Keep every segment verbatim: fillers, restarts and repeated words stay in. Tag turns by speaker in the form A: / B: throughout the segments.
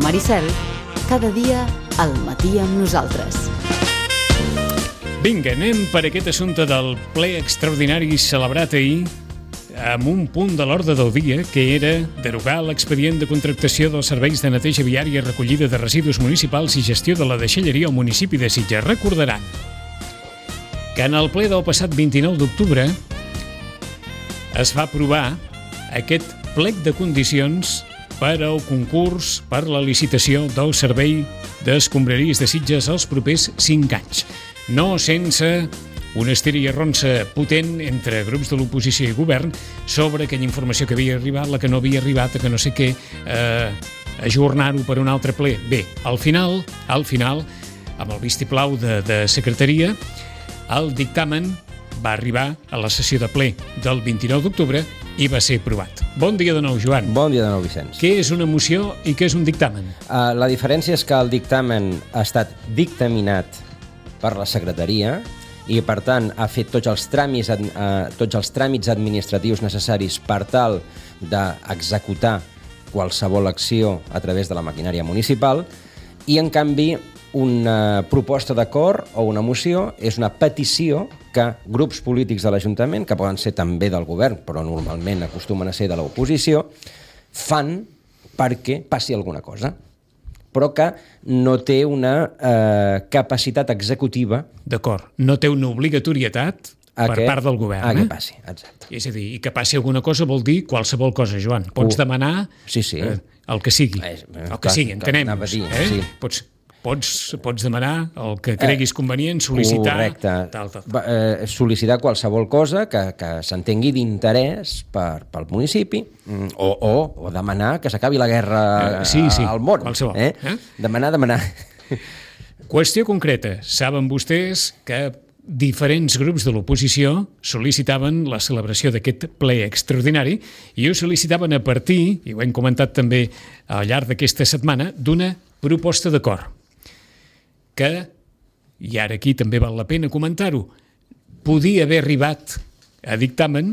A: Maricel, cada dia al matí amb nosaltres.
B: Vinga, anem per aquest assumpte del ple extraordinari celebrat ahir amb un punt de l'ordre del dia, que era derogar l'expedient de contractació dels serveis de neteja viària, recollida de residus municipals i gestió de la deixalleria al municipi de Sitges. Recordaran que en el ple del passat vint-i-nou d'octubre es va aprovar aquest plec de condicions per al concurs per la licitació del servei d'escombraries de Sitges els propers cinc anys. No sense una estira i arronsa potent entre grups de l'oposició i govern sobre aquella informació que havia arribat, la que no havia arribat, que no sé què, eh, ajornar-ho per un altre ple. Bé, al final, al final, amb el vistiplau de, de secretaria, el dictamen va arribar a la sessió de ple del vint-i-nou d'octubre i va ser aprovat. Bon dia de nou, Joan.
C: Bon dia de nou, Vicenç.
B: Què és una moció i què és un dictamen?
C: Uh, la diferència és que el dictamen ha estat dictaminat per la secretaria i, per tant, ha fet tots els tràmits, uh, tots els tràmits administratius necessaris per tal d'executar qualsevol acció a través de la maquinària municipal i, en canvi, una proposta d'acord o una moció és una petició que grups polítics de l'Ajuntament, que poden ser també del govern, però normalment acostumen a ser de l'oposició, fan perquè passi alguna cosa, però que no té una eh, capacitat executiva.
B: D'acord, no té una obligatorietat per
C: que,
B: part del govern.
C: A
B: eh?
C: que passi, exacte.
B: És a dir, i que passi alguna cosa vol dir qualsevol cosa, Joan. Pots uh, demanar
C: sí, sí.
B: Eh, el que sigui. Eh, el que sigui, entenem-nos. Eh? Sí. Pots... Pots, pots demanar el que creguis convenient, sol·licitar...
C: Correcte.
B: Tal, tal.
C: Eh, sol·licitar qualsevol cosa que, que s'entengui d'interès per, pel municipi o, o, o demanar que s'acabi la guerra uh, sí, sí, al món.
B: Qualsevol.
C: Eh? Eh? Demanar, demanar.
B: Qüestió concreta. Saben vostès que diferents grups de l'oposició sol·licitaven la celebració d'aquest ple extraordinari i ho sol·licitaven a partir, i ho hem comentat també al llarg d'aquesta setmana, d'una proposta d'acord. Que, i ara aquí també val la pena comentar-ho, podia haver arribat a dictamen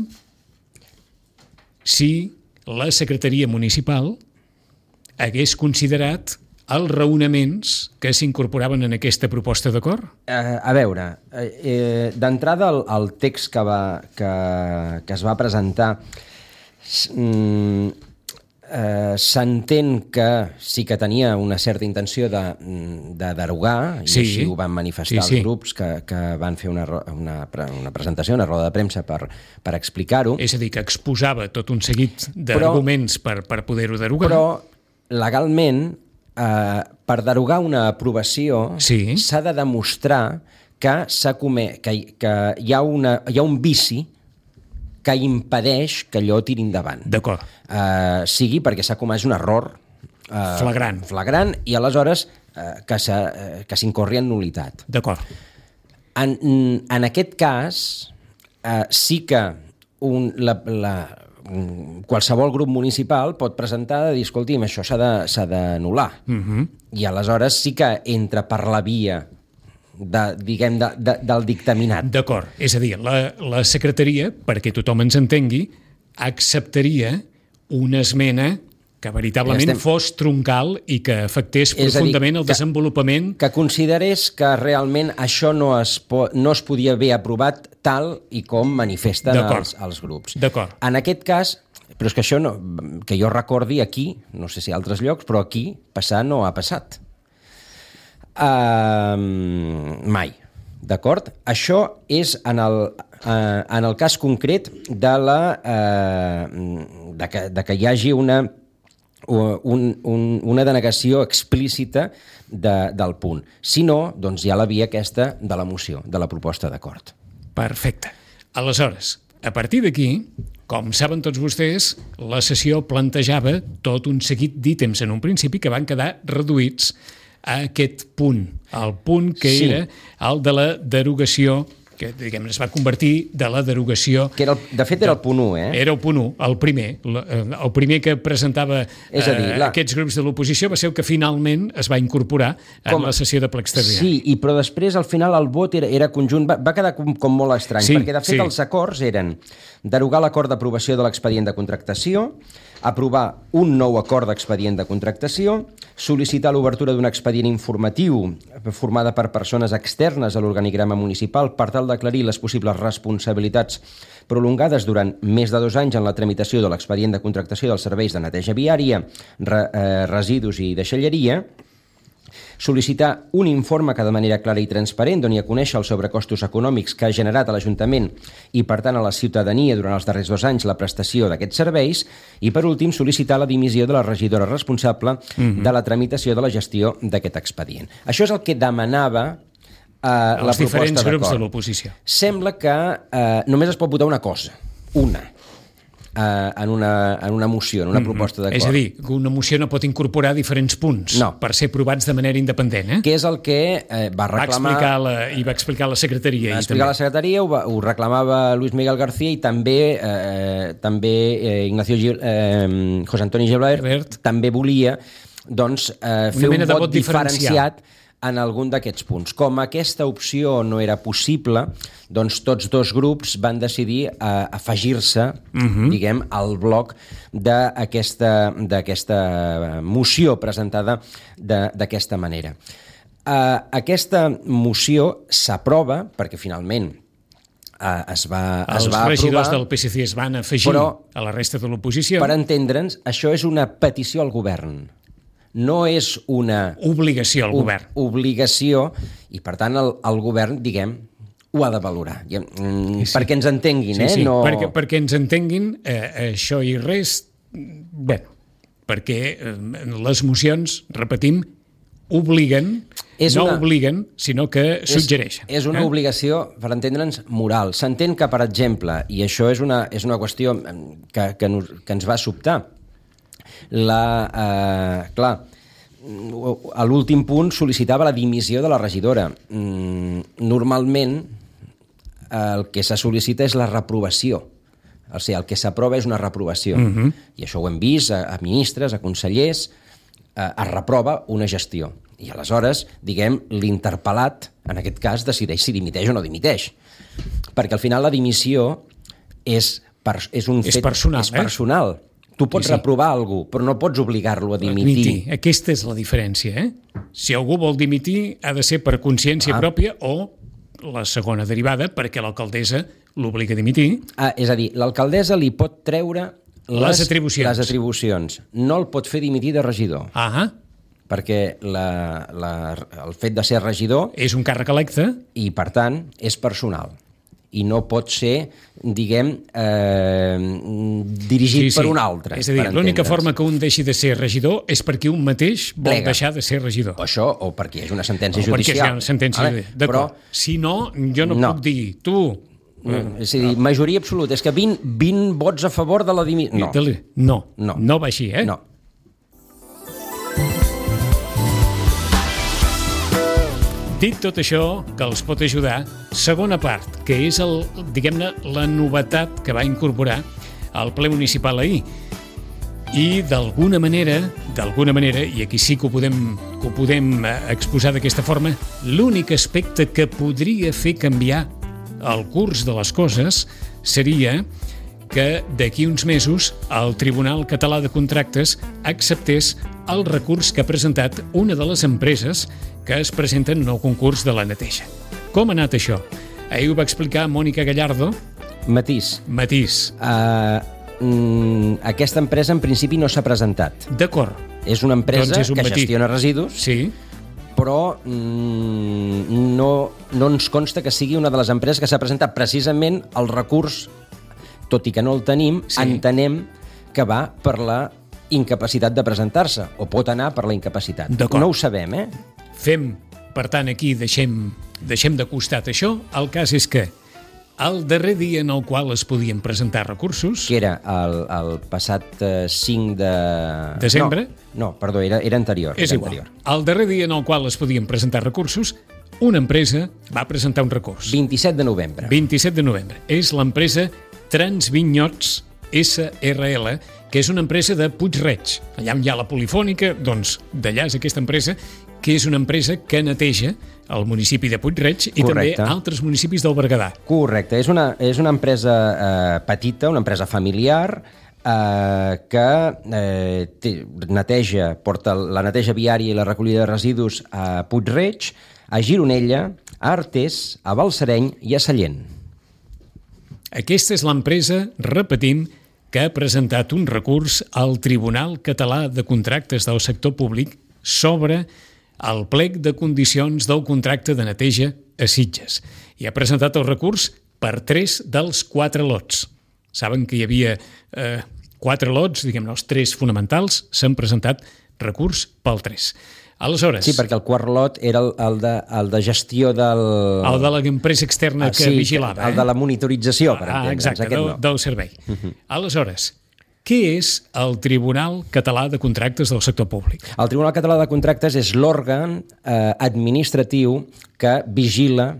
B: si la secretaria municipal hagués considerat els raonaments que s'incorporaven en aquesta proposta d'acord?
C: Eh, a veure, eh, d'entrada el, el text que, va, que, que es va presentar mm, Eh, s'entén que sí que tenia una certa intenció de, de derogar, i
B: sí,
C: així ho van manifestar
B: sí, sí.
C: els grups que, que van fer una, una, una presentació, una roda de premsa per, per explicar-ho.
B: És a dir, que exposava tot un seguit d'arguments per, per poder-ho derogar.
C: Però, legalment, eh, per derogar una aprovació
B: sí.
C: s'ha de demostrar que, que, que hi, ha una, hi ha un vici que impedeix que allò tiri endavant.
B: D'acord.
C: Uh, sigui perquè s'ha comès un error uh,
B: flagrant.
C: flagrant i aleshores uh, que, uh, que s'incorri en nul·litat.
B: D'acord.
C: En, en aquest cas, uh, sí que un, la, la, qualsevol grup municipal pot presentar de dir, escolti'm, això s'ha d'anul·lar.
B: Uh-huh.
C: I aleshores sí que entra per la via de, diguem, de, de, del dictaminat.
B: D'acord, és a dir, la, la secretaria, perquè tothom ens entengui, acceptaria una esmena que veritablement ja estem... fos troncal i que afectés profundament dir, el desenvolupament...
C: Que, que considerés que realment això no es, po, no es podia haver aprovat tal i com manifesten els, els grups.
B: D'acord.
C: En aquest cas, però és que això no, que jo recordi aquí, no sé si a altres llocs, però aquí passar no ha passat. Uh, mai, d'acord? Això és en el, uh, en el cas concret de, la, uh, de, que, de que hi hagi una, un, un, una denegació explícita de, del punt. Si no, doncs hi ha la via aquesta de la moció, de la proposta d'acord.
B: Perfecte. Aleshores, a partir d'aquí, com saben tots vostès, la sessió plantejava tot un seguit d'ítems en un principi que van quedar reduïts a aquest punt, el punt que sí. era el de la derogació, que diguem, es va convertir de la derogació...
C: Que era el, de fet, era el punt u, eh?
B: Era el punt u, el primer. El primer que presentava
C: és a dir,
B: eh,
C: la...
B: aquests grups de l'oposició va ser el que finalment es va incorporar en com... la sessió de ple extraordinari.
C: Sí, i, però després, al final, el vot era, era conjunt. Va, va quedar com, com molt estrany,
B: sí,
C: perquè, de fet, sí. els acords eren derogar l'acord d'aprovació de l'expedient de contractació, aprovar un nou acord d'expedient de contractació, sol·licitar l'obertura d'un expedient informatiu formada per persones externes a l'organigrama municipal per tal d'aclarir les possibles responsabilitats prolongades durant més de dos anys en la tramitació de l'expedient de contractació dels serveis de neteja viària, re, eh, residus i deixalleria, sol·licitar un informe que de manera clara i transparent doni a conèixer els sobrecostos econòmics que ha generat a l'Ajuntament i, per tant, a la ciutadania durant els darrers dos anys la prestació d'aquests serveis i, per últim, sol·licitar la dimissió de la regidora responsable mm-hmm. de la tramitació de la gestió d'aquest expedient. Això és el que demanava eh, la proposta d'acord.
B: Els diferents grups de l'oposició.
C: Sembla que eh, només es pot votar una cosa, una, Uh, en, una, en una moció, en una mm-hmm. proposta d'acord.
B: És a dir, que una moció no pot incorporar diferents punts
C: no.
B: per ser aprovats de manera independent, eh?
C: Que és el que eh, va reclamar...
B: Va explicar la, I va explicar la secretaria.
C: Va explicar la secretaria, ho, va, ho reclamava Luis Miguel García i també, eh, també eh, Ignacio Gil, eh, José Antonio Gilbert també volia doncs, eh, fer un vot, vot diferenciat en algun d'aquests punts. Com aquesta opció no era possible, doncs tots dos grups van decidir eh, afegir-se, uh-huh. diguem, al bloc d'aquesta d'aquesta moció presentada d'aquesta manera. Eh, aquesta moció s'aprova, perquè finalment eh, es va, es va aprovar...
B: Els regidors del P S C es van afegir però, a la resta de l'oposició.
C: Per entendre'ns, això és una petició al govern. No és una...
B: Obligació al govern.
C: Obligació, i per tant el, el govern, diguem, ho ha de valorar. I, mm, sí. Perquè ens entenguin,
B: sí,
C: eh?
B: Sí,
C: no...
B: perquè, perquè ens entenguin, eh, això i res... Bé, perquè eh, les mocions, repetim, obliguen, és no una... obliguen, sinó que suggereixen.
C: És, és una
B: eh?
C: obligació, per entendre'ns, moral. S'entén que, per exemple, i això és una, és una qüestió que, que, nos, que ens va sobtar, La, eh, clar, a l'últim punt sol·licitava la dimissió de la regidora. Normalment el que se sol·licita és la reprovació. O sigui, el que s'aprova és una reprovació. Uh-huh. I això ho hem vist a, a ministres, a consellers, eh, es reprova una gestió. I aleshores, diguem, l'interpel·lat, en aquest cas, decideix si dimiteix o no dimiteix. Perquè al final la dimissió és, per, és un
B: és
C: fet
B: personal,
C: és personal. Eh? Tu pots sí, sí. reprovar algú, però no pots obligar-lo a dimitir.
B: dimitir. Aquesta és la diferència, eh? Si algú vol dimitir, ha de ser per consciència ah. pròpia o la segona derivada, perquè l'alcaldessa l'obliga a dimitir.
C: Ah, és a dir, l'alcaldessa li pot treure les,
B: les, atribucions.
C: les atribucions. No el pot fer dimitir de regidor.
B: Ah.
C: Perquè la, la, el fet de ser regidor...
B: És un càrrec electe.
C: I, per tant, és personal. I no pot ser, diguem, eh, dirigit sí, sí. per un altre.
B: És a dir, l'única forma que un deixi de ser regidor és perquè un mateix vol Plega. deixar de ser regidor.
C: O això, o perquè hi hagi una sentència
B: o
C: judicial.
B: O perquè hi ha una sentència vale? judicial. D'acord. Però... Si no, jo no, no puc dir, tu...
C: Mm, és a dir, majoria absoluta. És que vint, vint vots a favor de la dimissió. No.
B: no. No, no va així, eh?
C: No.
B: Dit tot això, que els pot ajudar, segona part, que és, el, diguem-ne, la novetat que va incorporar al ple municipal ahir. I d'alguna manera, d'alguna manera, i aquí sí que ho podem, que ho podem exposar d'aquesta forma, l'únic aspecte que podria fer canviar el curs de les coses seria que d'aquí uns mesos el Tribunal Català de Contractes acceptés el recurs que ha presentat una de les empreses que es presenten en el concurs de la neteja. Com ha anat això? Ahir ho va explicar Mònica Gallardo.
C: Matís.
B: Matís.
C: Uh, mm, aquesta empresa en principi no s'ha presentat.
B: D'acord.
C: És una empresa
B: doncs és un
C: que
B: matí.
C: gestiona residus,
B: sí.
C: però mm, no, no ens consta que sigui una de les empreses que s'ha presentat precisament el recurs, tot i que no el tenim, sí. entenem que va per la incapacitat de presentar-se, o pot anar per la incapacitat. No ho sabem, eh?
B: Fem, per tant, aquí deixem, deixem de costat això. El cas és que el darrer dia en el qual es podien presentar recursos...
C: Que era el, el passat cinc de...
B: Desembre?
C: No, no perdó, era, era anterior.
B: És
C: era
B: igual.
C: Anterior.
B: El darrer dia en el qual es podien presentar recursos, una empresa va presentar un recurs.
C: vint-i-set de novembre.
B: vint-i-set de novembre. És l'empresa Transvinyots S R L, que és una empresa de Puig-reig. Allà hi ha la Polifònica, doncs d'allà és aquesta empresa, que és una empresa que neteja el municipi de Puig-reig i Correcte. també altres municipis del Berguedà.
C: Correcte. És una, és una empresa eh, petita, una empresa familiar, eh, que eh, té, neteja, porta la neteja viària i la recollida de residus a Puig-reig, a Gironella, a Artés, a Balsareny i a Sallent.
B: Aquesta és l'empresa, repetim, que ha presentat un recurs al Tribunal Català de Contractes del Sector Públic sobre el plec de condicions del contracte de neteja a Sitges. I ha presentat el recurs per tres dels quatre lots. Saben que hi havia eh, quatre lots, diguem-ne, els tres fonamentals, s'han presentat recurs pel tres. Aleshores...
C: Sí, perquè el quart lot era el, el, de, el de gestió del...
B: El de l'empresa externa
C: ah,
B: que
C: sí,
B: vigilava.
C: El
B: eh?
C: de la monitorització, per
B: ah,
C: entendre'ns.
B: Exacte, del,
C: no.
B: del servei. Uh-huh. Aleshores, què és el Tribunal Català de Contractes del Sector Públic?
C: El Tribunal Català de Contractes és l'òrgan eh, administratiu que vigila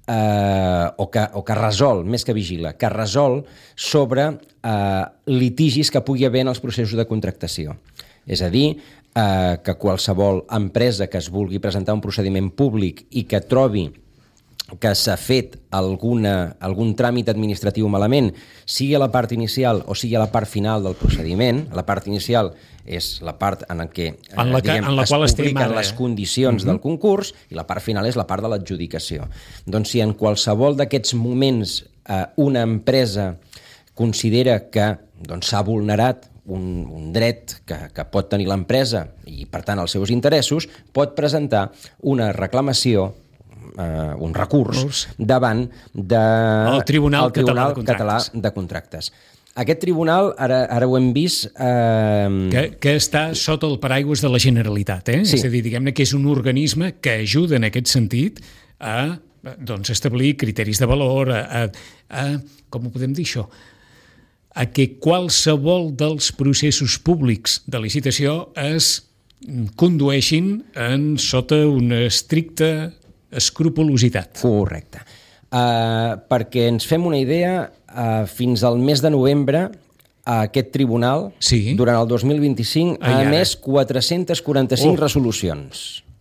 C: eh, o, que, o que resol, més que vigila, que resol sobre eh, litigis que pugui haver en els processos de contractació. És a dir, eh, que qualsevol empresa que es vulgui presentar un procediment públic i que trobi que s'ha fet alguna, algun tràmit administratiu malament, sigui a la part inicial o sigui a la part final del procediment. La part inicial és la part en què eh,
B: en la que,
C: diguem,
B: en la
C: es
B: qual
C: publiquen
B: ara,
C: les condicions uh-huh. del concurs, i la part final és la part de l'adjudicació. Doncs si en qualsevol d'aquests moments eh, una empresa considera que doncs, s'ha vulnerat un, un dret que, que pot tenir l'empresa i, per tant, els seus interessos, pot presentar una reclamació, eh, un recurs, davant de,
B: el Tribunal,
C: el Tribunal
B: Català, de
C: Català de Contractes. Aquest tribunal, ara, ara ho hem vist... Eh...
B: Que, que està sota el paraigües de la Generalitat, eh?
C: Sí.
B: És a dir, diguem-ne que és un organisme que ajuda en aquest sentit a doncs, establir criteris de valor, a, a, a com ho podem dir això? A que qualsevol dels processos públics de licitació es condueixin en sota una estricta escrupolositat.
C: Correcte. Uh, perquè ens fem una idea, uh, fins al mes de novembre aquest tribunal,
B: sí.
C: durant el dos mil vint-i-cinc, ha emès quatre-cents quaranta-cinc
B: oh.
C: resolucions.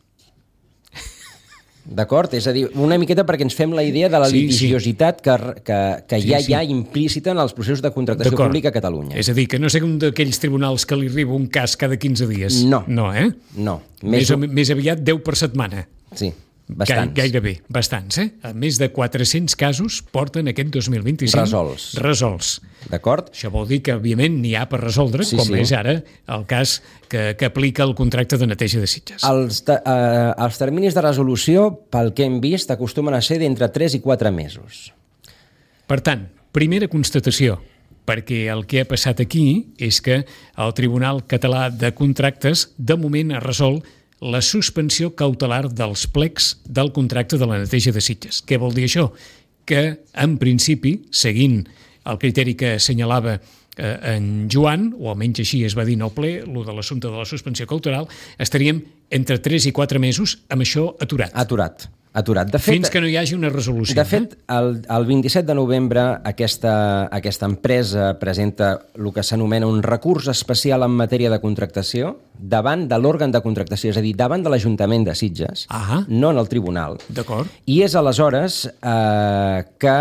C: D'acord? És a dir, una miqueta perquè ens fem la idea de la sí, litigiositat sí. que, que, que sí, ja hi ha sí. implícita en els processos de contractació pública a Catalunya.
B: És a dir, que no sé un d'aquells tribunals que li arriba un cas cada quinze dies.
C: No.
B: No, eh?
C: No.
B: Més, més, més aviat deu per setmana.
C: Sí. Bastants.
B: Gairebé, bastants, eh? A més de quatre-cents casos porten aquest dos mil vint-i-cinc
C: resolts.
B: Resolts.
C: D'acord?
B: Això vol dir que, òbviament, n'hi ha per resoldre, sí, com sí. és ara el cas que, que aplica el contracte de neteja de Sitges.
C: Els, te, eh, els terminis de resolució, pel que hem vist, acostumen a ser d'entre tres i quatre mesos.
B: Per tant, primera constatació, perquè el que ha passat aquí és que el Tribunal Català de Contractes, de moment, ha resolt la suspensió cautelar dels plecs del contracte de la neteja de Sitges. Què vol dir això? Que, en principi, seguint el criteri que assenyalava eh, en Joan, o almenys així es va dir en el ple, el de l'assumpte de la suspensió cautelar, estaríem entre tres i quatre mesos amb això aturat.
C: Aturat. Aturat. De fet,
B: fins que no hi hagi una resolució.
C: De fet, el, el vint-i-set de novembre aquesta, aquesta empresa presenta el que s'anomena un recurs especial en matèria de contractació davant de l'òrgan de contractació, és a dir, davant de l'Ajuntament de Sitges,
B: ah,
C: no en el tribunal.
B: D'acord.
C: I és aleshores eh, que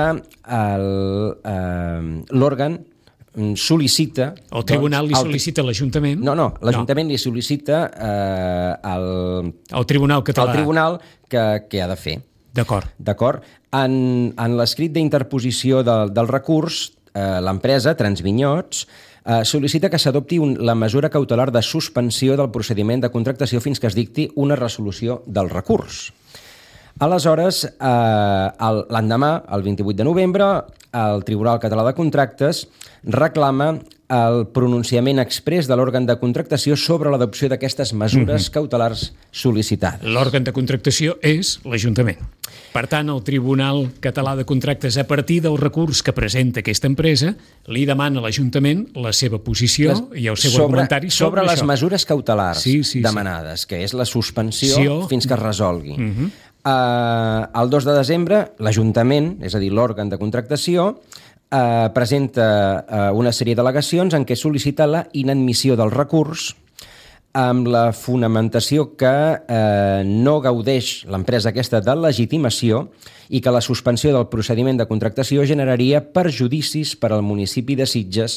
C: eh, l'òrgan sol·licita...
B: El tribunal
C: doncs,
B: li sol·licita a l'Ajuntament?
C: No, no, l'Ajuntament no. li sol·licita eh, al,
B: el Tribunal Català.
C: El tribunal que, que ha de fer.
B: D'acord.
C: D'acord. En, en l'escrit d'interposició de, del recurs, eh, l'empresa, Transvinyots, eh, sol·licita que s'adopti un, la mesura cautelar de suspensió del procediment de contractació fins que es dicti una resolució del recurs. Aleshores, eh, l'endemà, el vint-i-vuit de novembre, el Tribunal Català de Contractes reclama el pronunciament exprés de l'òrgan de contractació sobre l'adopció d'aquestes mesures mm-hmm. cautelars sol·licitades.
B: L'òrgan de contractació és l'Ajuntament. Per tant, el Tribunal Català de Contractes, a partir del recurs que presenta aquesta empresa, li demana a l'Ajuntament la seva posició les, i el seu
C: sobre,
B: argumentari sobre,
C: sobre les
B: això.
C: mesures cautelars sí, sí, demanades,
B: sí.
C: que és la suspensió
B: sí,
C: fins que es resolgui.
B: Mm-hmm.
C: Uh, el dos de desembre, l'Ajuntament, és a dir, l'òrgan de contractació, uh, presenta uh, una sèrie d'al·legacions en què sol·licita la inadmissió del recurs amb la fonamentació que eh, no gaudeix l'empresa aquesta de legitimació i que la suspensió del procediment de contractació generaria perjudicis per al municipi de Sitges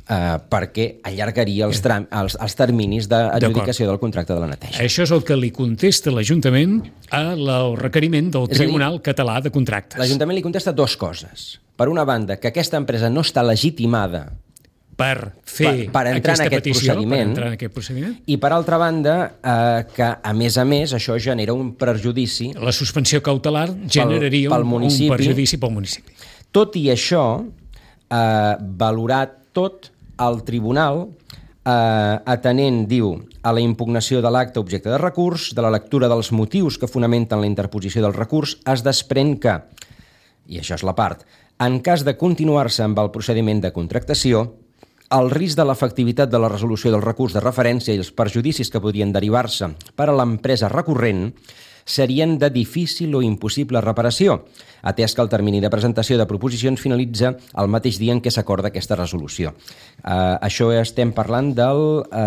C: Uh, perquè allargaria els, tram, els, els terminis d'adjudicació del contracte de la neteja.
B: Això és el que li contesta l'Ajuntament al requeriment del Tribunal dir, Català de Contractes.
C: L'Ajuntament li contesta dues coses. Per una banda, que aquesta empresa no està legitimada
B: per fer
C: per, per entrar, en aquest,
B: petició,
C: procediment,
B: per entrar en aquest procediment.
C: I per altra banda, eh, que a més a més això genera un perjudici...
B: La suspensió cautelar generaria pel, pel un, un perjudici pel municipi.
C: Tot i això, eh, valorat tot, el tribunal, eh, atenent, diu, a la impugnació de l'acte objecte de recurs, de la lectura dels motius que fonamenten la interposició del recurs, es desprèn que, i això és la part, en cas de continuar-se amb el procediment de contractació, el risc de l'efectivitat de la resolució del recurs de referència i els perjudicis que podrien derivar-se per a l'empresa recurrent serien de difícil o impossible reparació, atès que el termini de presentació de proposicions finalitza el mateix dia en què s'acorda aquesta resolució. Uh, això estem parlant del,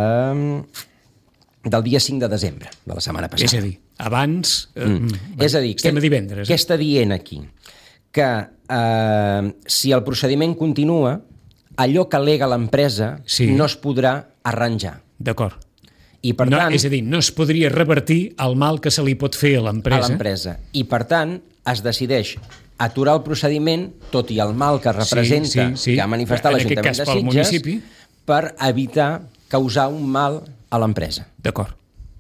C: uh, del dia cinc de desembre, de la setmana passada.
B: És a dir, abans... Uh,
C: mm. És a dir,
B: estem
C: que,
B: a divendres.
C: Què eh? està dient aquí? Que uh, si el procediment continua, allò que alega l'empresa sí. no es podrà arranjar.
B: D'acord.
C: I per
B: no,
C: tant,
B: és a dir, no es podria revertir el mal que se li pot fer a l'empresa.
C: A l'empresa. I per tant, es decideix aturar el procediment, tot i el mal que representa, sí, sí, sí. que ha manifestat l'Ajuntament de Sitges, municipi. Per evitar causar un mal a l'empresa.
B: D'acord.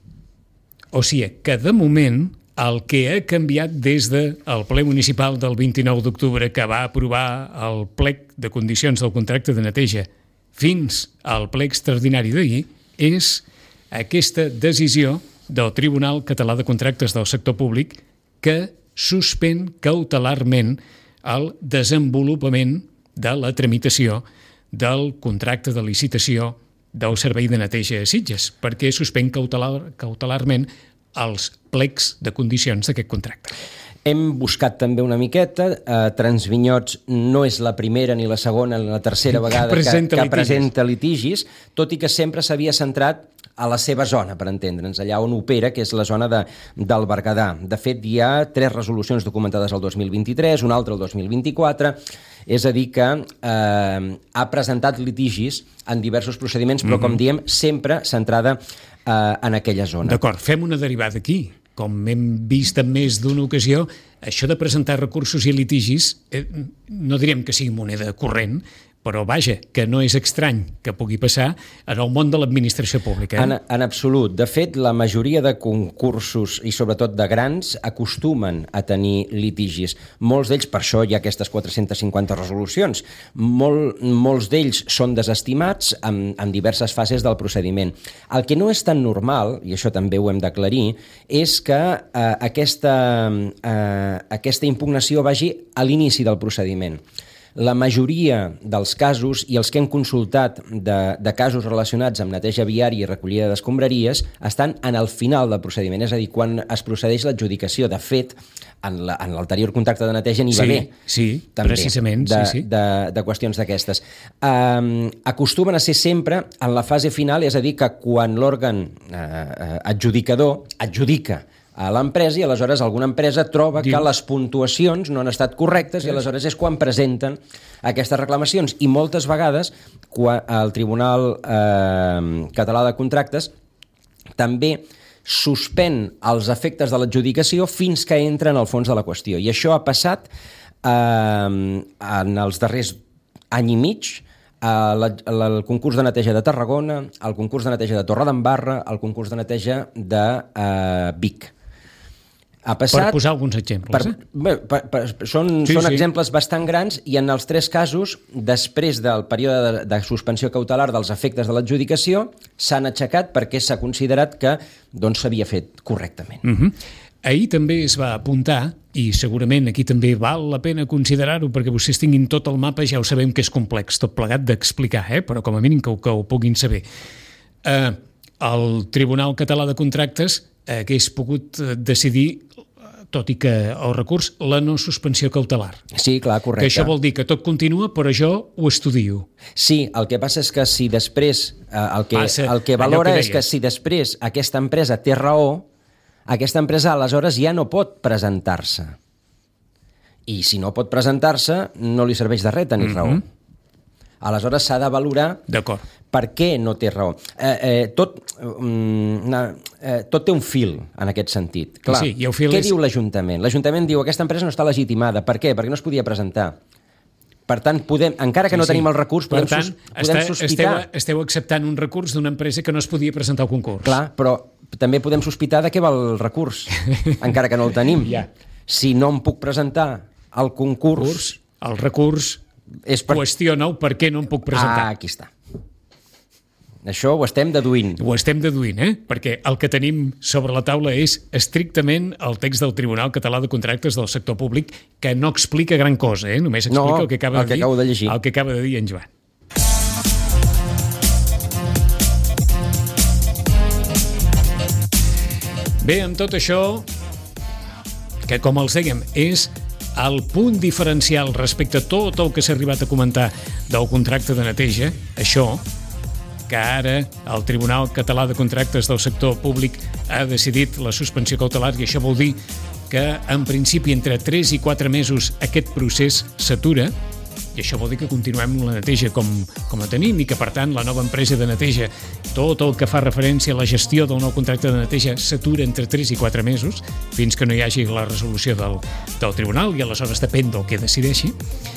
B: O sigui, que de moment el que ha canviat des del ple municipal del vint-i-nou d'octubre, que va aprovar el plec de condicions del contracte de neteja, fins al ple extraordinari d'ahir, és aquesta decisió del Tribunal Català de Contractes del Sector Públic que suspèn cautelarment el desenvolupament de la tramitació del contracte de licitació del servei de neteja a Sitges, perquè suspèn cautelar, cautelarment els plecs de condicions d'aquest contracte.
C: Hem buscat també una miqueta. Eh, Transvinyots no és la primera, ni la segona, ni la tercera vegada que presenta, que, que presenta litigis, tot i que sempre s'havia centrat a la seva zona, per entendre'ns, allà on opera, que és la zona de, del Berguedà. De fet, hi ha tres resolucions documentades el dos mil vint-i-tres, una altra el dos mil vint-i-quatre, és a dir que eh, ha presentat litigis en diversos procediments, però, mm-hmm. com diem, sempre centrada eh, en aquella zona.
B: D'acord, fem una derivada aquí. Com hem vist en més d'una ocasió, això de presentar recursos i litigis, eh, no diríem que sigui moneda corrent, però vaja, que no és estrany que pugui passar en el món de l'administració pública. Eh?
C: En, en absolut. De fet, la majoria de concursos, i sobretot de grans, acostumen a tenir litigis. Molts d'ells, per això hi ha aquestes quatre-centes cinquanta resolucions. Mol, molts d'ells són desestimats en, en diverses fases del procediment. El que no és tan normal, i això també ho hem d'aclarir, és que eh, aquesta, eh, aquesta impugnació vagi a l'inici del procediment. La majoria dels casos, i els que hem consultat de, de casos relacionats amb neteja viària i recollida d'escombraries, estan en el final del procediment, és a dir, quan es procedeix l'adjudicació. De fet, en l'anterior contracte de neteja n'hi va
B: sí,
C: bé.
B: Sí, també, precisament.
C: De,
B: sí, sí.
C: de, de qüestions d'aquestes. Um, acostumen a ser sempre en la fase final, és a dir, que quan l'òrgan uh, adjudicador adjudica a l'empresa i aleshores alguna empresa troba Diu. que les puntuacions no han estat correctes i aleshores és quan presenten aquestes reclamacions. I moltes vegades quan el Tribunal eh, Català de Contractes també suspèn els efectes de l'adjudicació fins que entra en el fons de la qüestió. I això ha passat eh, en els darrers any i mig, el concurs de neteja de Tarragona, el concurs de neteja de Torredembarra, el concurs de neteja de eh, Vic. Ha passat,
B: per posar alguns exemples.
C: Per,
B: eh?
C: bé, per, per, són sí, són sí. exemples bastant grans i en els tres casos, després del període de, de suspensió cautelar dels efectes de l'adjudicació, s'han aixecat perquè s'ha considerat que doncs, s'havia fet correctament.
B: Uh-huh. Ahir també es va apuntar, i segurament aquí també val la pena considerar-ho perquè vostès tinguin tot el mapa, ja ho sabem que és complex, tot plegat d'explicar, eh? Però com a mínim que, que ho puguin saber. Eh, el Tribunal Català de Contractes hagués pogut decidir, tot i que el recurs, la no suspensió cautelar.
C: Sí, clar, correcte.
B: Que això vol dir que tot continua, però jo ho estudio.
C: Sí, el que passa és que si després, eh, el, que, Passa, el que valora que és que si després aquesta empresa té raó, aquesta empresa aleshores ja no pot presentar-se. I si no pot presentar-se, no li serveix de res tenir mm-hmm. raó. Aleshores s'ha de valorar
B: D'acord.
C: per què no té raó. Eh, eh, tot, mm, eh, tot té un fil en aquest sentit. Clar,
B: sí, i el fil
C: què
B: és...
C: diu l'Ajuntament? L'Ajuntament diu que aquesta empresa no està legitimada. Per què? Perquè no es podia presentar. Per tant, podem, encara que no
B: sí, sí.
C: tenim el recurs, podem,
B: per tant,
C: sus, podem
B: està,
C: sospitar...
B: Esteu, esteu acceptant un recurs d'una empresa que no es podia presentar al concurs.
C: Clar, però també podem sospitar de què va el recurs, encara que no el tenim.
B: Ja.
C: Si no em puc presentar al concurs...
B: Curs, el recurs
C: és per...
B: qüestiona-ho per què no em puc presentar.
C: Ah, aquí està. Això ho estem deduint.
B: Ho estem deduint, eh? Perquè el que tenim sobre la taula és estrictament el text del Tribunal Català de Contractes del Sector Públic, que no explica gran cosa, eh? Només explica
C: no,
B: el que acaba
C: el que
B: de dir,
C: acabo de llegir.
B: el que acaba de dir en Joan. Bé, amb tot això, que com els dèiem, és el punt diferencial respecte a tot el que s'ha arribat a comentar del contracte de neteja, això, que ara el Tribunal Català de Contractes del Sector Públic ha decidit la suspensió cautelar, i això vol dir que, en principi, entre tres i quatre mesos aquest procés s'atura, i això vol dir que continuem la neteja com, com la tenim i que, per tant, la nova empresa de neteja, tot el que fa referència a la gestió del nou contracte de neteja s'atura entre tres i quatre mesos, fins que no hi hagi la resolució del, del Tribunal, i aleshores depèn del que decideixi.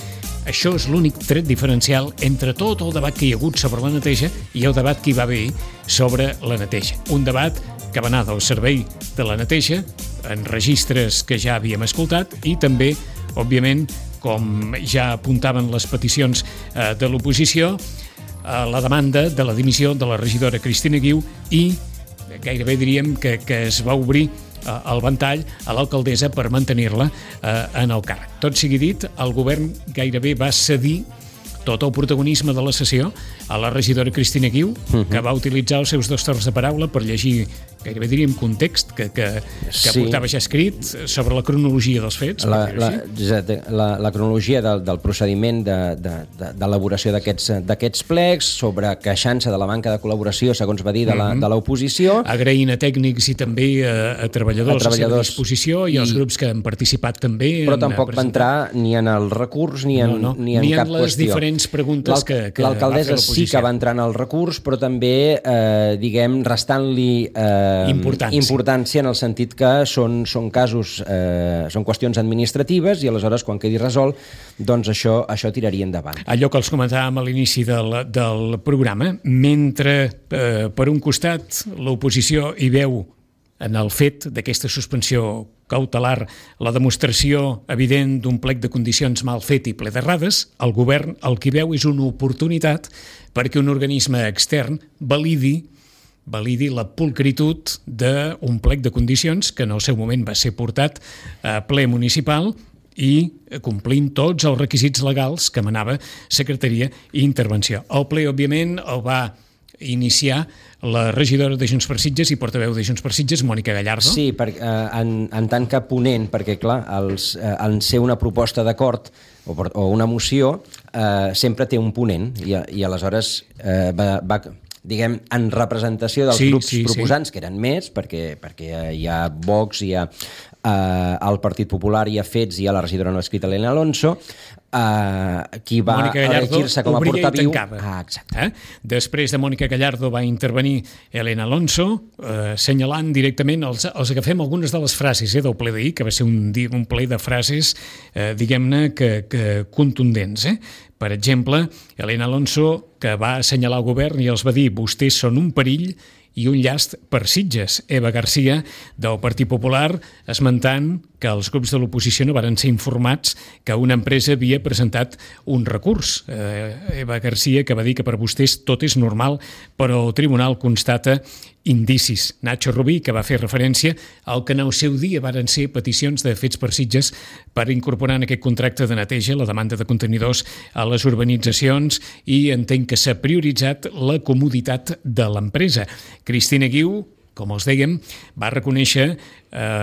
B: Això és l'únic tret diferencial entre tot el debat que hi ha hagut sobre la neteja i el debat que hi va haver sobre la neteja. Un debat que va anar del servei de la neteja, en registres que ja havíem escoltat, i també, òbviament, com ja apuntaven les peticions eh, de l'oposició, eh, la demanda de la dimissió de la regidora Cristina Guiu, i gairebé diríem que, que es va obrir el ventall a l'alcaldessa per mantenir-la eh, en el càrrec. Tot sigui dit, el govern gairebé va cedir tot el protagonisme de la sessió a la regidora Cristina Guiu, uh-huh. que va utilitzar els seus dos torns de paraula per llegir, gairebé diríem, context que, que, que
C: sí.
B: portava ja escrit sobre la cronologia dels fets.
C: La, la, la, la cronologia del, del procediment d'elaboració de, de, de, d'aquests plecs, sobre queixant-se de la manca de col·laboració, segons va dir, de la, de l'oposició.
B: Agraint a tècnics i també a, a treballadors a, treballadors, a seva disposició i, i als grups que han participat també.
C: Però tampoc va entrar ni en el recurs ni en,
B: no, no.
C: ni en
B: ni
C: cap
B: en les
C: qüestió.
B: Diferents preguntes que, que
C: l'alcaldessa sí que va entrar en el recurs, però també, eh, diguem, restant-li eh,
B: importància.
C: importància en el sentit que són, són casos, eh, són qüestions administratives, i aleshores, quan quedi resolt, doncs això, això tiraria endavant.
B: Allò que els comentàvem a l'inici del, del programa, mentre eh, per un costat l'oposició hi veu en el fet d'aquesta suspensió cautelar la demostració evident d'un plec de condicions mal fet i ple d'errades, el govern el que veu és una oportunitat perquè un organisme extern validi validi la pulcritud d'un plec de condicions que en el seu moment va ser portat a ple municipal i complint tots els requisits legals que manava Secretaria i Intervenció. El ple, òbviament, el va iniciar la regidora de Junts per Sitges i portaveu de Junts per Sitges, Mònica Gallardo.
C: Sí, per, eh, en, en tant que ponent, perquè, clar, els, eh, en ser una proposta d'acord o, o una moció, eh, sempre té un ponent, i, i aleshores eh, va, va, diguem, en representació dels sí, grups sí, proposants, sí. que eren més, perquè, perquè hi ha Vox, hi ha eh, el Partit Popular, hi ha Fets, hi ha la regidora no escrita, Elena Alonso, Uh, qui va elegir-se com a portaviu. Ah, exacte.
B: Eh? Després de Mònica Gallardo va intervenir Elena Alonso, eh, assenyalant directament, els, els agafem algunes de les frases eh, del ple d'ahir, que va ser un, un ple de frases, eh, diguem-ne, que, que contundents. Eh? Per exemple, Elena Alonso, que va assenyalar el govern i els va dir: vostès són un perill i un llast per Sitges. Eva Garcia, del Partit Popular, esmentant que els grups de l'oposició no varen ser informats que una empresa havia presentat un recurs. Eh, Eva Garcia, que va dir que per vostès tot és normal, però el tribunal constata indicis. Nacho Rubí, que va fer referència al que en el seu dia varen ser peticions de Fets per Sitges per incorporar en aquest contracte de neteja la demanda de contenidors a les urbanitzacions, i entenc que s'ha prioritzat la comoditat de l'empresa. Cristina Guiu, com els dèiem, va reconèixer eh,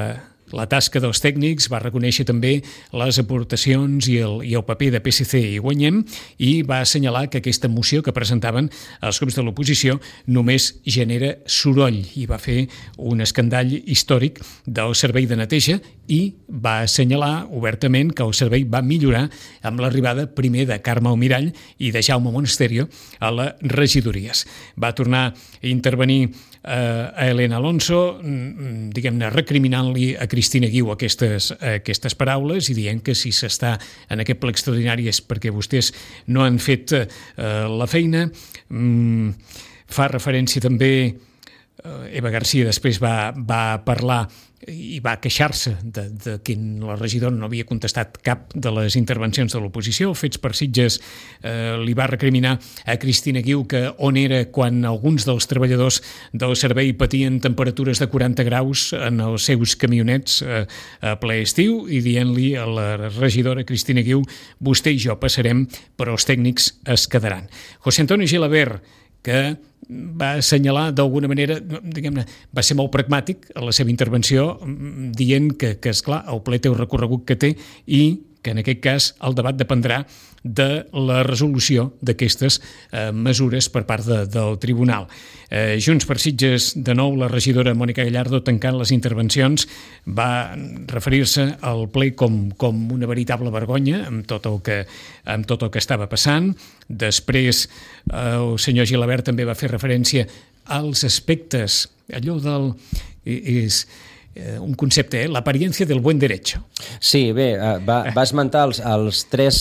B: la tasca dels tècnics, va reconèixer també les aportacions i el, i el paper de P S C i Guanyem i va assenyalar que aquesta moció que presentaven els grups de l'oposició només genera soroll i va fer un escandall històric del servei de neteja i va assenyalar obertament que el servei va millorar amb l'arribada primer de Carme Almirall i de Jaume Monasterio a les regidories. Va tornar a intervenir a Elena Alonso, diguem-ne, recriminant-li a Cristina Guiu aquestes, aquestes paraules i dient que si s'està en aquest ple extraordinari és perquè vostès no han fet eh, la feina. Mm, fa referència també, eh, Eva García després va, va parlar i va queixar-se de, de que la regidora no havia contestat cap de les intervencions de l'oposició. Fets per Sitges eh, li va recriminar a Cristina Guiu que on era quan alguns dels treballadors del servei patien temperatures de quaranta graus en els seus camionets eh, a ple estiu i dient-li a la regidora Cristina Guiu: vostè i jo passarem, però els tècnics es quedaran. José Antonio Gilabert, que va assenyalar d'alguna manera, diguem-ne, va ser molt pragmàtic a la seva intervenció, dient que, que esclar, el ple té el recorregut que té i que en aquest cas el debat dependrà de la resolució d'aquestes eh, mesures per part de, del Tribunal. Eh, Junts per Sitges, de nou, la regidora Mònica Gallardo, tancant les intervencions, va referir-se al ple com, com una veritable vergonya amb tot el que, amb tot el que estava passant. Després, eh, el senyor Gilabert també va fer referència als aspectes, allò del... és un concepte, eh? l'apariencia del buen derecho.
C: Sí, bé, va, va esmentar els, els, tres,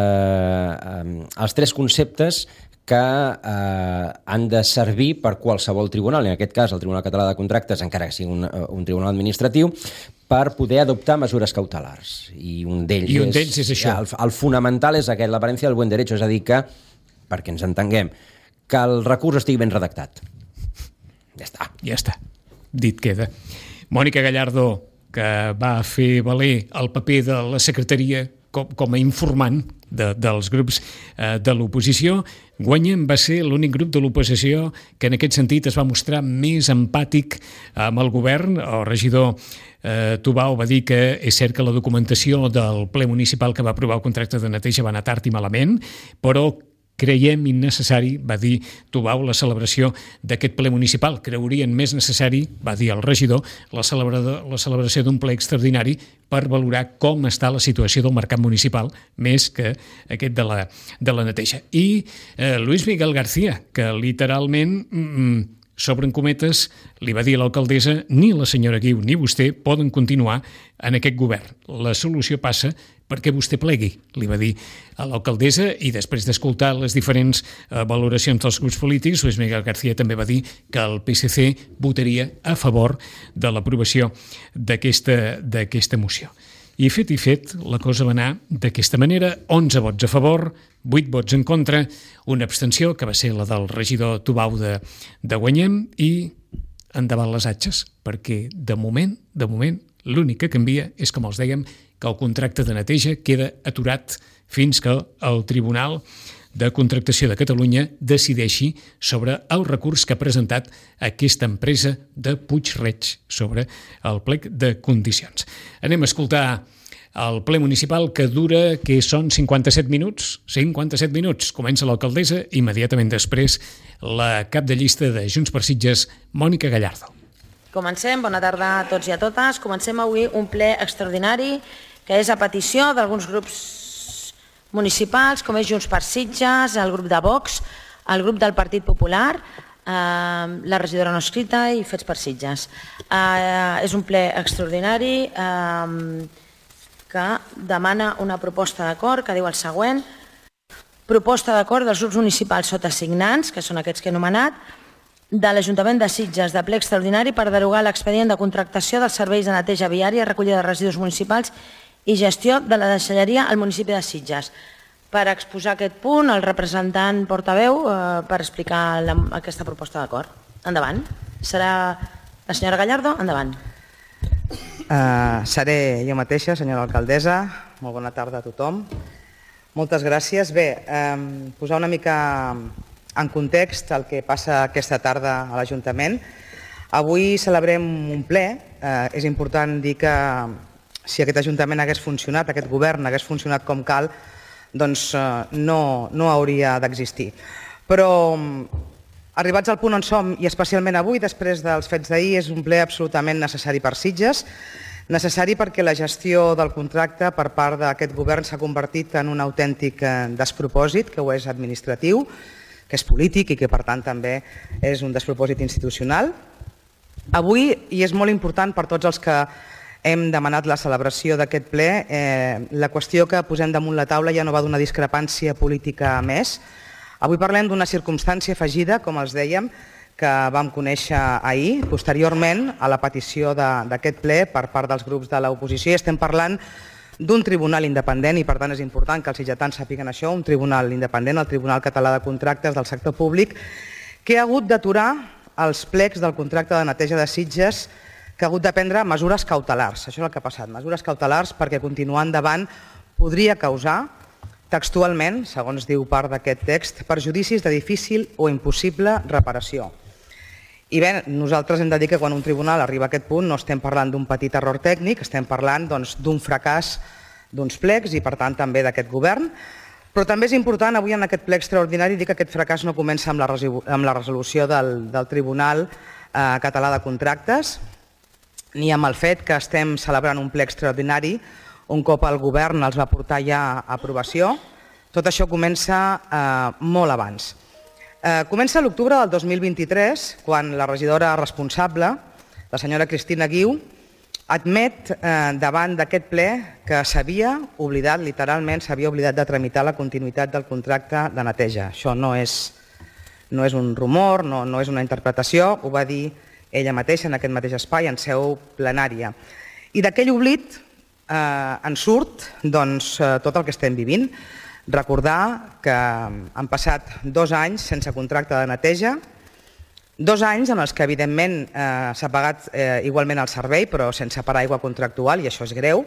C: eh, els tres conceptes que eh, han de servir per qualsevol tribunal, en aquest cas el Tribunal Català de Contractes, encara que sigui un, un tribunal administratiu, per poder adoptar mesures cautelars. I un d'ells
B: I un d'ells és, és això.
C: El, el fonamental és aquest, l'aparència del buen derecho, és a dir que, perquè ens entenguem, que el recurs estigui ben redactat. Ja està.
B: Ja està. Dit queda. Mònica Gallardo, que va fer valer el paper de la secretaria com, com a informant de, dels grups eh, de l'oposició. Guanyem va ser l'únic grup de l'oposició que en aquest sentit es va mostrar més empàtic amb el govern. El regidor eh, Tubau va dir que és cert que la documentació del ple municipal que va aprovar el contracte de neteja va anar tard i malament, però creiem innecessari, va dir Tubau, la celebració d'aquest ple municipal. Creurien més necessari, va dir el regidor, la, la celebració d'un ple extraordinari per valorar com està la situació del mercat municipal, més que aquest de la, de la neteja. I eh, Luis Miguel García, que literalment... Mm, sobre en cometes, li va dir a l'alcaldessa: ni la senyora Guiu ni vostè poden continuar en aquest govern. La solució passa perquè vostè plegui, li va dir a l'alcaldessa, i després d'escoltar les diferents eh, valoracions dels grups polítics, Luis Miguel García també va dir que el P S C votaria a favor de l'aprovació d'aquesta, d'aquesta moció. I fet i fet, la cosa va anar d'aquesta manera: onze vots a favor, vuit vots en contra, una abstenció, que va ser la del regidor Tubau de, de Guanyem, i endavant les atxes, perquè de moment, de moment, l'únic que canvia és, com els dèiem, que el contracte de neteja queda aturat fins que el Tribunal de Contractació de Catalunya decideixi sobre el recurs que ha presentat aquesta empresa de Puig-reig sobre el plec de condicions. Anem a escoltar el ple municipal, que dura, que són cinquanta-set minuts. cinquanta-set minuts. Comença l'alcaldessa, immediatament després la cap de llista de Junts per Sitges, Mònica Gallardo.
D: Comencem, bona tarda a tots i a totes. Comencem avui un ple extraordinari que és a petició d'alguns grups municipals, com és Junts per Sitges, el grup de Vox, el grup del Partit Popular, eh, la regidora no escrita i Fets per Sitges. Eh, és un ple extraordinari eh, que demana una proposta d'acord que diu el següent: proposta d'acord dels grups municipals sota signants, que són aquests que he anomenat, de l'Ajuntament de Sitges de ple extraordinari per derogar l'expedient de contractació dels serveis de neteja viària, recollida de residus municipals i gestió de la deixalleria al municipi de Sitges. Per exposar aquest punt, el representant portaveu eh, per explicar la, aquesta proposta d'acord. Endavant. Serà la senyora Gallardo? Endavant.
E: Uh, seré jo mateixa, senyora alcaldessa. Molt bona tarda a tothom. Moltes gràcies. Bé, um, posar una mica en context el que passa aquesta tarda a l'Ajuntament. Avui celebrem un ple. Eh, és important dir que si aquest Ajuntament hagués funcionat, aquest govern hagués funcionat com cal, doncs eh, no, no hauria d'existir. Però arribats al punt on som, i especialment avui, després dels fets d'ahir, és un ple absolutament necessari per Sitges, necessari perquè la gestió del contracte per part d'aquest govern s'ha convertit en un autèntic despropòsit, que ho és administratiu, que és polític i que per tant també és un despropòsit institucional. Avui, i és molt important per tots els que hem demanat la celebració d'aquest ple, eh, la qüestió que posem damunt la taula ja no va d'una discrepància política més. Avui parlem d'una circumstància afegida, com els dèiem, que vam conèixer ahir, posteriorment a la petició d'aquest ple per part dels grups de l'oposició. I estem parlant d'un tribunal independent, i per tant és important que els sitgetans sàpiguen això, un tribunal independent, el Tribunal Català de Contractes del sector públic, que ha hagut d'aturar els plecs del contracte de neteja de Sitges, que ha hagut de prendre mesures cautelars. Això és el que ha passat, mesures cautelars perquè continuar endavant podria causar textualment, segons diu part d'aquest text, perjudicis de difícil o impossible reparació. I bé, nosaltres hem de dir que quan un tribunal arriba a aquest punt no estem parlant d'un petit error tècnic, estem parlant d'un fracàs d'uns plecs i per tant també d'aquest govern. Però també és important avui en aquest ple extraordinari dir que aquest fracàs no comença amb la resolució del Tribunal Català de Contractes ni amb el fet que estem celebrant un ple extraordinari un cop el govern els va portar ja a aprovació. Tot això comença molt abans. Comença l'octubre del dos mil vint-i-tres, quan la regidora responsable, la senyora Cristina Guiu, admet davant d'aquest ple que s'havia oblidat, literalment s'havia oblidat de tramitar la continuïtat del contracte de neteja. Això no és, no és un rumor, no, no és una interpretació, ho va dir ella mateixa en aquest mateix espai, en seu plenària. I d'aquell oblit eh, en surt doncs, tot el que estem vivint. Recordar que han passat dos anys sense contracte de neteja, dos anys en els que evidentment eh, s'ha pagat eh, igualment el servei però sense paraigua contractual, i això és greu,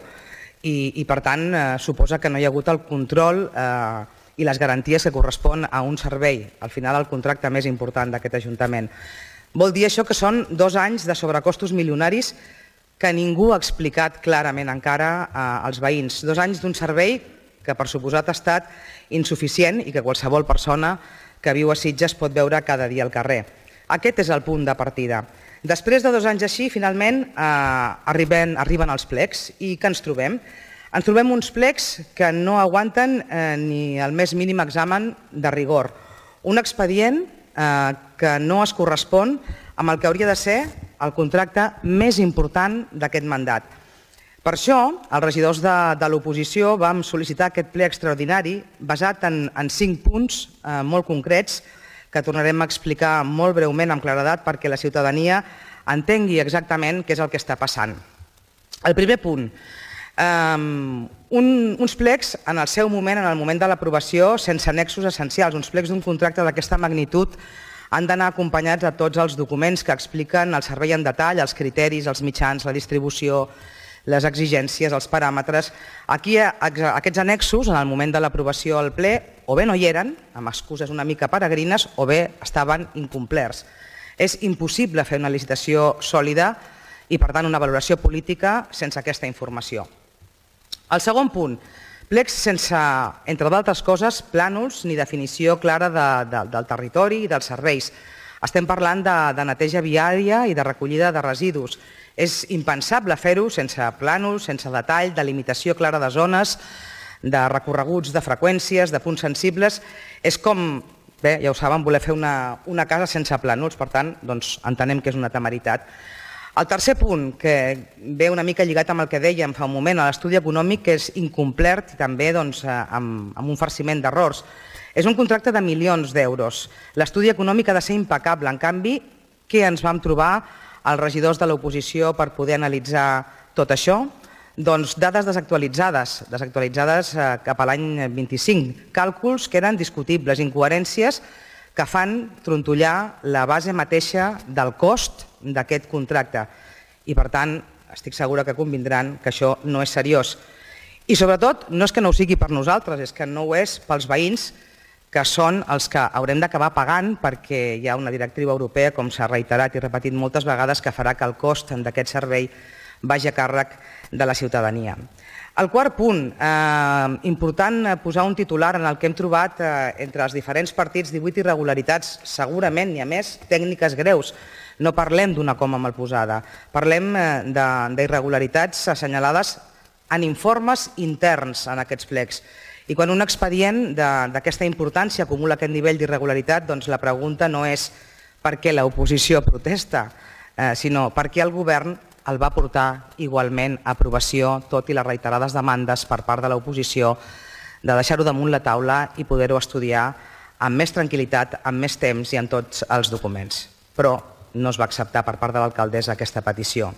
E: i, i per tant eh, suposa que no hi ha hagut el control eh, i les garanties que correspon a un servei, al final el contracte més important d'aquest Ajuntament. Vol dir això que són dos anys de sobrecostos milionaris que ningú ha explicat clarament encara eh, als veïns, dos anys d'un servei que per suposat ha estat insuficient i que qualsevol persona que viu a Sitges pot veure cada dia al carrer. Aquest és el punt de partida. Després de dos anys així, finalment eh, arriben, arriben els plecs. I què ens trobem? Ens trobem uns plecs que no aguanten eh, ni el més mínim examen de rigor. Un expedient eh, que no es correspon amb el que hauria de ser el contracte més important d'aquest mandat. Per això, els regidors de, de l'oposició vam sol·licitar aquest ple extraordinari basat en, en cinc punts eh, molt concrets que tornarem a explicar molt breument amb claredat perquè la ciutadania entengui exactament què és el que està passant. El primer punt, eh, un, uns plecs en el seu moment, en el moment de l'aprovació, sense nexos essencials. Uns plecs d'un contracte d'aquesta magnitud han d'anar acompanyats de tots els documents que expliquen el servei en detall, els criteris, els mitjans, la distribució, les exigències, els paràmetres. Aquí aquests annexos, en el moment de l'aprovació al ple, o bé no hi eren, amb excuses una mica peregrines, o bé estaven incomplerts. És impossible fer una licitació sòlida i, per tant, una valoració política sense aquesta informació. El segon punt, plecs sense, entre d'altres coses, plànols ni definició clara de, de, del territori i dels serveis. Estem parlant de, de neteja viària i de recollida de residus. És impensable fer-ho sense plànols, sense detall, de limitació clara de zones, de recorreguts, de freqüències, de punts sensibles. És com, bé, ja ho saben, voler fer una, una casa sense plànols, per tant, doncs, entenem que és una temeritat. El tercer punt, que ve una mica lligat amb el que dèiem fa un moment, l'estudi econòmic, que és incomplert i també doncs, amb, amb un farciment d'errors. És un contracte de milions d'euros. L'estudi econòmic ha de ser impecable. En canvi, què ens vam trobar els regidors de l'oposició per poder analitzar tot això? Doncs dades desactualitzades, desactualitzades cap a l'any vint-i-cinc, càlculs que eren discutibles, incoherències que fan trontollar la base mateixa del cost d'aquest contracte. I per tant, estic segura que convindran que això no és seriós. I sobretot, no és que no ho sigui per nosaltres, és que no ho és pels veïns que són els que haurem d'acabar pagant perquè hi ha una directriu europea, com s'ha reiterat i repetit moltes vegades, que farà que el cost d'aquest servei vagi a càrrec de la ciutadania. El quart punt, eh, important posar un titular en el que hem trobat eh, entre els diferents partits divuit irregularitats, segurament n'hi ha més, tècniques greus. No parlem d'una coma mal posada, parlem eh, d'irregularitats assenyalades en informes interns en aquests plecs. I quan un expedient d'aquesta importància acumula aquest nivell d'irregularitat, doncs la pregunta no és per què l'oposició protesta, eh, sinó per què el govern el va portar igualment a aprovació, tot i les reiterades demandes per part de l'oposició de deixar-ho damunt la taula i poder-ho estudiar amb més tranquil·litat, amb més temps i amb tots els documents. Però no es va acceptar per part de l'alcaldessa aquesta petició.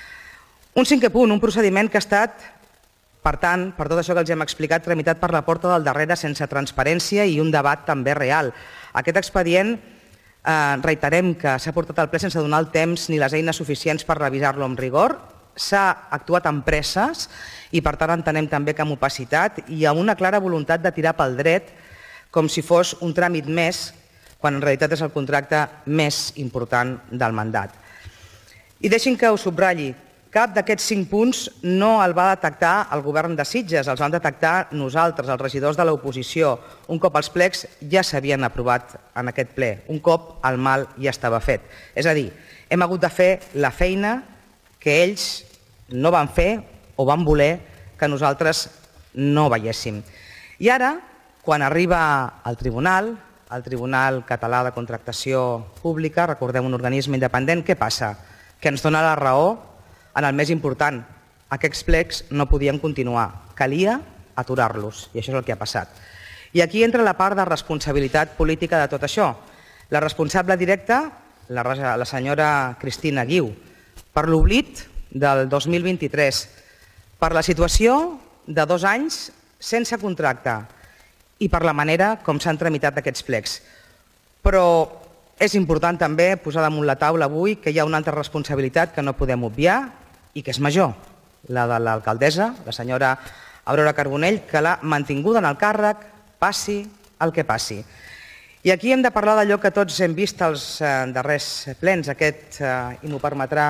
E: Un cinquè punt, un procediment que ha estat, per tant, per tot això que els hem explicat, tramitat per la porta del darrere sense transparència i un debat també real. Aquest expedient Eh, reiterem que s'ha portat al ple sense donar el temps ni les eines suficients per revisar-lo amb rigor, s'ha actuat amb presses i per tant entenem també que amb opacitat i amb una clara voluntat de tirar pel dret com si fos un tràmit més, quan en realitat és el contracte més important del mandat. I deixin que ho subratlli, cap d'aquests cinc punts no el va detectar el govern de Sitges, els vam detectar nosaltres, els regidors de l'oposició. Un cop els plecs ja s'havien aprovat en aquest ple, un cop el mal ja estava fet. És a dir, hem hagut de fer la feina que ells no van fer o van voler que nosaltres no veiéssim. I ara, quan arriba al tribunal, al Tribunal Català de Contractació Pública, recordem un organisme independent, què passa? Que ens dona la raó en el més important, aquests plecs no podien continuar, calia aturar-los, i això és el que ha passat. I aquí entra la part de responsabilitat política de tot això. La responsable directa, la, la senyora Cristina Guiu, per l'oblit del dos mil vint-i-tres, per la situació de dos anys sense contracte i per la manera com s'han tramitat aquests plecs. Però és important també posar damunt la taula avui que hi ha una altra responsabilitat que no podem obviar i que és major, la de l'alcaldessa, la senyora Aurora Carbonell, que l'ha mantinguda en el càrrec, passi el que passi. I aquí hem de parlar d'allò que tots hem vist als darrers plens, aquest, i m'ho permetrà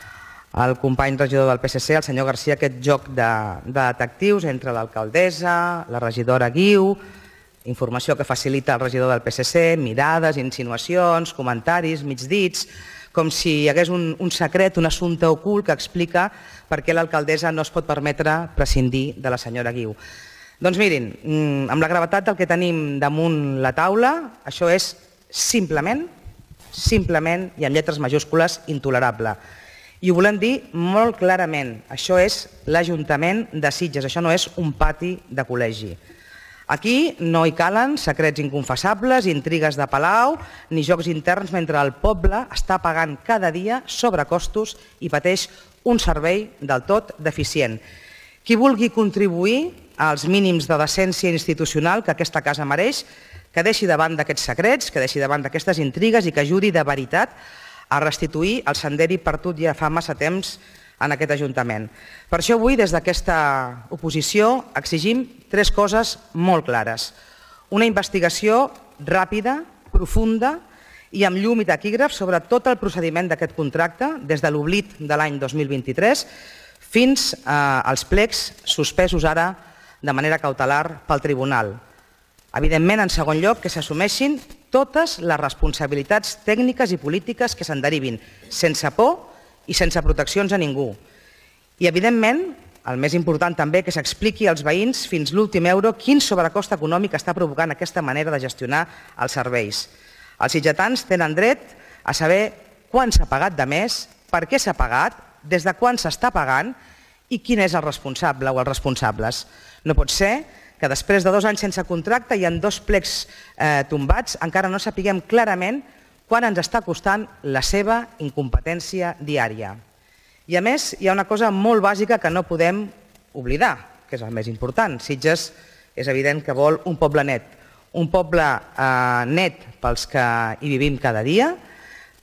E: el company regidor del P S C, el senyor Garcia, aquest joc de, de detectius entre l'alcaldessa, la regidora Guiu, informació que facilita el regidor del P S C, mirades, insinuacions, comentaris, migdits, com si hi hagués un, un secret, un assumpte ocult que explica per què l'alcaldessa no es pot permetre prescindir de la senyora Guiu. Doncs mirin, amb la gravetat del que tenim damunt la taula, això és simplement, simplement, i amb lletres majúscules, intolerable. I ho volem dir molt clarament, això és l'Ajuntament de Sitges, això no és un pati de col·legi. Aquí no hi calen secrets inconfessables, intrigues de palau, ni jocs interns mentre el poble està pagant cada dia sobrecostos i pateix un servei del tot deficient. Qui vulgui contribuir als mínims de decència institucional que aquesta casa mereix, que deixi davant d'aquests secrets, que deixi davant d'aquestes intrigues i que ajudi de veritat a restituir el senderi perdut ja fa massa temps en aquest Ajuntament. Per això avui, des d'aquesta oposició, exigim tres coses molt clares. Una investigació ràpida, profunda i amb llum i taquígraf sobre tot el procediment d'aquest contracte, des de l'oblit de l'any dos mil vint-i-tres fins als plecs suspesos ara de manera cautelar pel Tribunal. Evidentment, en segon lloc, que s'assumeixin totes les responsabilitats tècniques i polítiques que se'n derivin, sense por i sense proteccions a ningú. I, evidentment, el més important també, que s'expliqui als veïns fins l'últim euro quin sobrecost econòmic està provocant aquesta manera de gestionar els serveis. Els sitgetans tenen dret a saber quan s'ha pagat de més, per què s'ha pagat, des de quan s'està pagant i quin és el responsable o els responsables. No pot ser que després de dos anys sense contracte i en dos plecs eh, tombats encara no sapiguem clarament quan ens està costant la seva incompetència diària. I a més, hi ha una cosa molt bàsica que no podem oblidar, que és el més important. Sitges és evident que vol un poble net, un poble eh, net pels que hi vivim cada dia,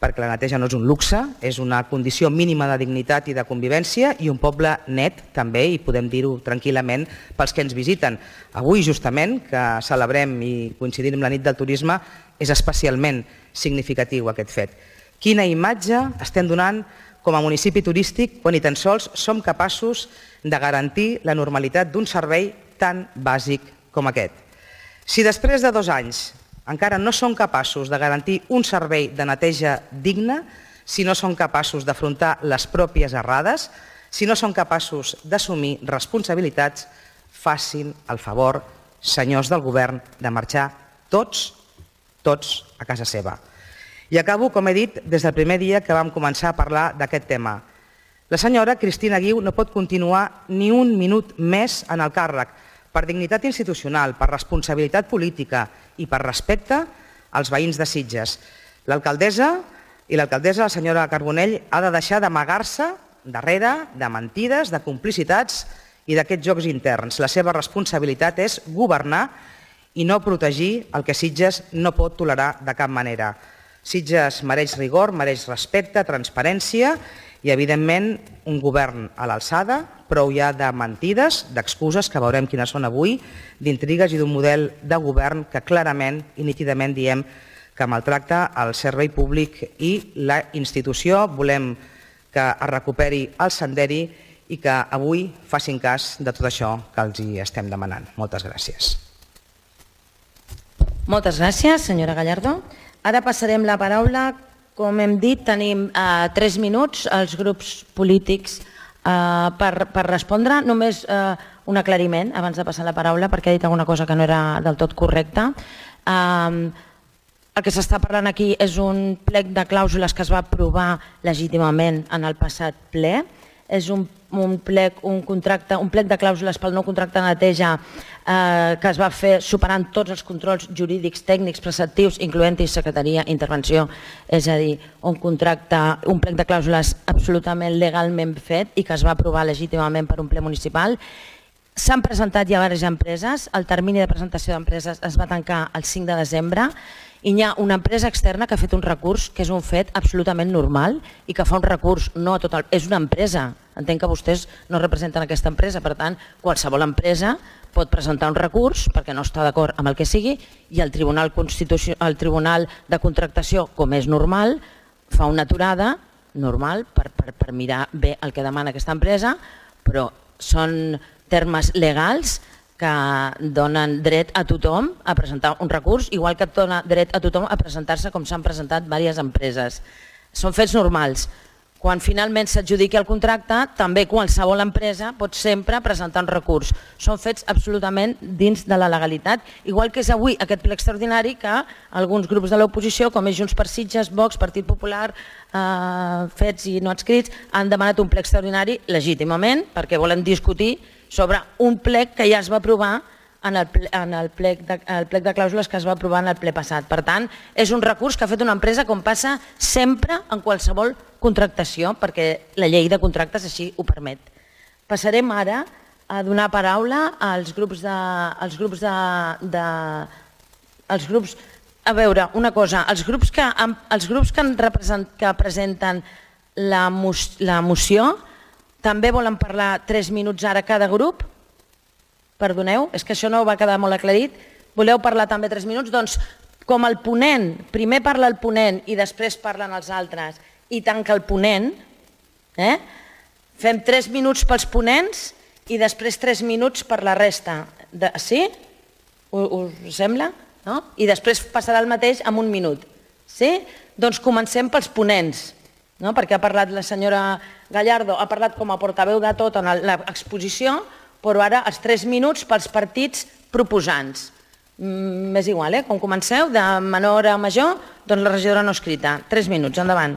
E: perquè la neteja no és un luxe, és una condició mínima de dignitat i de convivència, i un poble net també, i podem dir-ho tranquil·lament pels que ens visiten. Avui, justament, que celebrem i coincidim amb la nit del turisme, és especialment significatiu aquest fet. Quina imatge estem donant com a municipi turístic quan ni tan sols som capaços de garantir la normalitat d'un servei tan bàsic com aquest. Si després de dos anys encara no són capaços de garantir un servei de neteja digne, si no són capaços d'afrontar les pròpies errades, si no són capaços d'assumir responsabilitats, facin el favor, senyors del govern, de marxar tots, tots a casa seva. I acabo, com he dit, des del primer dia que vam començar a parlar d'aquest tema. La senyora Cristina Guiu no pot continuar ni un minut més en el càrrec, per dignitat institucional, per responsabilitat política i per respecte als veïns de Sitges. L'alcaldessa i l'alcaldessa, la senyora Carbonell, ha de deixar d'amagar-se darrere de mentides, de complicitats i d'aquests jocs interns. La seva responsabilitat és governar i no protegir el que Sitges no pot tolerar de cap manera. Sitges mereix rigor, mereix respecte, transparència i, evidentment, un govern a l'alçada, prou ja de mentides, d'excuses, que veurem quines són avui, d'intrigues i d'un model de govern que clarament i nítidament diem que maltracta el servei públic i la institució. Volem que es recuperi el senderi i que avui facin cas de tot això que els hi estem demanant. Moltes gràcies.
D: Moltes gràcies, senyora Gallardo. Ara passarem la paraula. Com hem dit, tenim eh, tres minuts als grups polítics eh, per, per respondre. Només eh, un aclariment abans de passar la paraula, perquè ha dit alguna cosa que no era del tot correcta. Eh, el que s'està parlant aquí és un plec de clàusules que es va aprovar legítimament en el passat ple. És un, un, plec, un, contracte, un plec de clàusules pel nou contracte de neteja eh, que es va fer superant tots els controls jurídics, tècnics, preceptius, incloent-hi secretaria, intervenció, és a dir, un contracte, un plec de clàusules absolutament legalment fet i que es va aprovar legítimament per un ple municipal. S'han presentat ja diverses empreses, el termini de presentació d'empreses es va tancar el cinc de desembre i hi ha una empresa externa que ha fet un recurs que és un fet absolutament normal i que fa un recurs, no a tot el... És una empresa, entenc que vostès no representen aquesta empresa, per tant, qualsevol empresa pot presentar un recurs perquè no està d'acord amb el que sigui i el Tribunal Constitucio... el Tribunal de Contractació, com és normal, fa una aturada normal per, per, per mirar bé el que demana aquesta empresa, però són termes legals que donen dret a tothom a presentar un recurs, igual que dona dret a tothom a presentar-se com s'han presentat diverses empreses. Són fets normals. Quan finalment s'adjudiqui el contracte, també qualsevol empresa pot sempre presentar un recurs. Són fets absolutament dins de la legalitat, igual que és avui aquest ple extraordinari que alguns grups de l'oposició, com és Junts per Sitges, Vox, Partit Popular, eh, fets i no adscrits, han demanat un ple extraordinari legítimament perquè volen discutir sobre un plec que ja es va aprovar en el, ple, en el, plec de, el plec de clàusules que es va aprovar en el ple passat. Per tant, és un recurs que ha fet una empresa com passa sempre en qualsevol contractació, perquè la llei de contractes així ho permet. Passarem ara a donar paraula als grups de... Als grups de, de els grups, a veure, una cosa, els grups que, els grups que, represent, que presenten la, mos, la moció també volen parlar tres minuts ara cada grup? Perdoneu, és que això no va quedar molt aclarit. Voleu parlar també tres minuts? Doncs com el ponent, primer parla el ponent i després parlen els altres i tanca el ponent, eh? Fem tres minuts pels ponents i després tres minuts per la resta. De, sí? Us sembla? No? I després passarà el mateix en un minut. Sí? Doncs comencem pels ponents. No? Perquè ha parlat la senyora Gallardo, ha parlat com a portaveu de tot en l'exposició, però ara els tres minuts pels partits proposants. M'és igual, eh? Com comenceu, de menor a major, doncs la regidora no escrita. Tres minuts, endavant.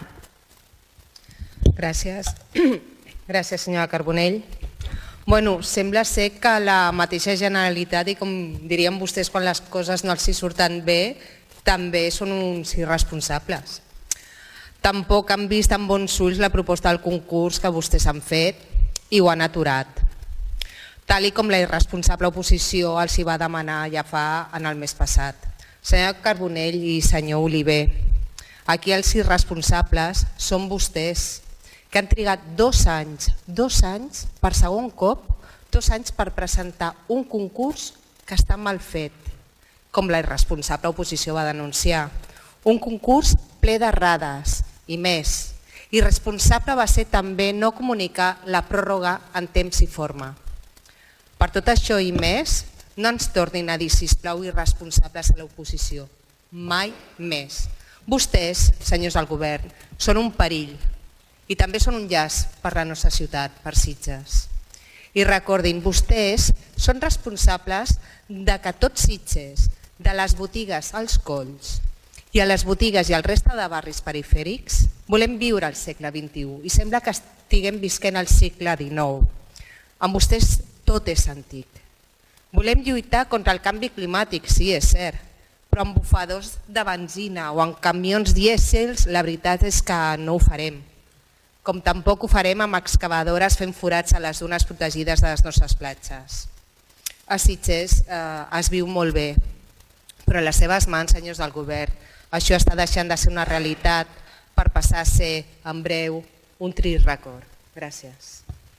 F: Gràcies. Gràcies, senyora Carbonell. Bueno, sembla ser que la mateixa Generalitat, i com dirien vostès quan les coses no els hi surten bé, també són uns irresponsables. Tampoc han vist amb bons ulls la proposta del concurs que vostès han fet i ho han aturat, tal com la irresponsable oposició els hi va demanar ja fa en el mes passat. Senyor Carbonell i senyor Oliver, Aquí els irresponsables són vostès, que han trigat dos anys, dos anys per segon cop, dos anys per presentar un concurs que està mal fet, com la irresponsable oposició va denunciar. Un concurs ple d'errades i més. Irresponsable va ser també no comunicar la pròrroga en temps i forma. Per tot això i més, no ens tornin a dir, sisplau, irresponsables a l'oposició. Mai més. Vostès, senyors del govern, són un perill i també són un llast per la nostra ciutat, per Sitges. I recordin, vostès són responsables de que tots Sitges, de les botigues als colls i a les botigues i al resta de barris perifèrics, volem viure al segle vint-i-u i sembla que estiguem visquent al segle dinou. Amb vostès tot és antic. Volem lluitar contra el canvi climàtic, sí, és cert, però amb bufadors de benzina o amb camions dièsels la veritat és que no ho farem. Com tampoc ho farem amb excavadores fent forats a les dunes protegides de les nostres platges. A Sitges eh, es viu molt bé, però a les seves mans, senyors del govern, això està deixant de ser una realitat per passar a ser, en breu, un trist record. Gràcies.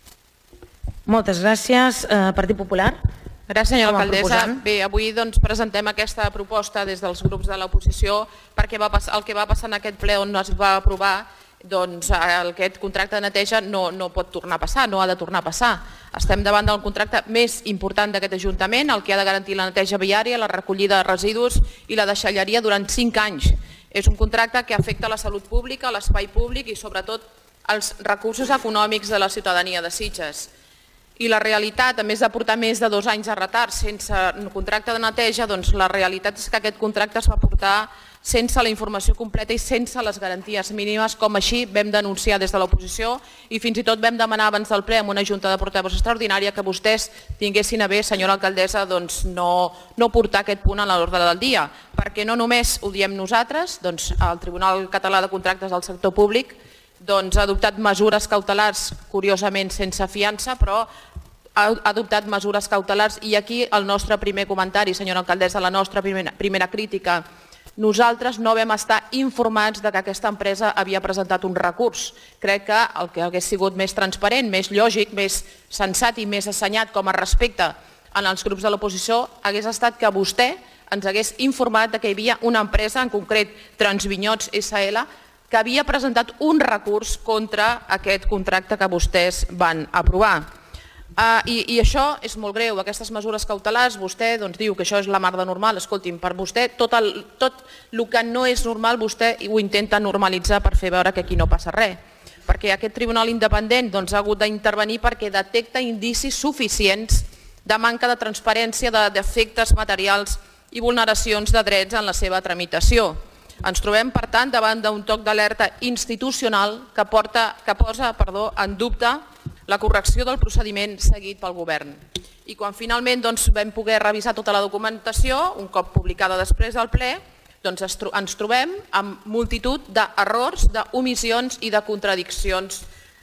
D: Moltes gràcies. Eh, Partit Popular.
G: Gràcies, senyora
D: Com a
G: alcaldessa.
D: proposant.
G: Bé, avui doncs, presentem aquesta proposta des dels grups de l'oposició perquè va passar, el que va passar en aquest ple on es va aprovar, doncs aquest contracte de neteja no, no pot tornar a passar, no ha de tornar a passar. Estem davant del contracte més important d'aquest Ajuntament, el que ha de garantir la neteja viària, la recollida de residus i la deixalleria durant cinc anys. És un contracte que afecta la salut pública, l'espai públic i sobretot els recursos econòmics de la ciutadania de Sitges. I la realitat, a més de portar més de dos anys de retard sense contracte de neteja, doncs la realitat és que aquest contracte es va portar sense la informació completa i sense les garanties mínimes, com així vam denunciar des de l'oposició i fins i tot vam demanar abans del ple amb una junta de portaveus extraordinària que vostès tinguessin a bé, senyora alcaldessa, doncs no, no portar aquest punt a l'ordre del dia, perquè no només ho diem nosaltres, doncs el Tribunal Català de Contractes del Sector Públic doncs, ha adoptat mesures cautelars, curiosament sense fiança, però ha adoptat mesures cautelars i aquí el nostre primer comentari, senyora alcaldessa, la nostra primera, primera crítica. Nosaltres no vam estar informats de que aquesta empresa havia presentat un recurs. Crec que el que hagués sigut més transparent, més lògic, més sensat i més assenyat com a respecte en els grups de l'oposició hagués estat que vostè ens hagués informat de que hi havia una empresa, en concret Transvinyots essa ele, que havia presentat un recurs contra aquest contracte que vostès van aprovar. Uh, i, I això és molt greu, aquestes mesures cautelars, vostè doncs, diu que això és la mar de normal, escolti'm, per vostè tot el, tot el que no és normal vostè ho intenta normalitzar per fer veure que aquí no passa res, perquè aquest tribunal independent doncs, ha hagut d'intervenir perquè detecta indicis suficients de manca de transparència, de defectes materials i vulneracions de drets en la seva tramitació. Ens trobem, per tant, davant d'un toc d'alerta institucional que, porta, que posa perdó, en dubte la correcció del procediment seguit pel govern. I quan finalment doncs, vam poder revisar tota la documentació, un cop publicada després del ple, doncs ens trobem amb multitud d'errors, d'omissions i de contradiccions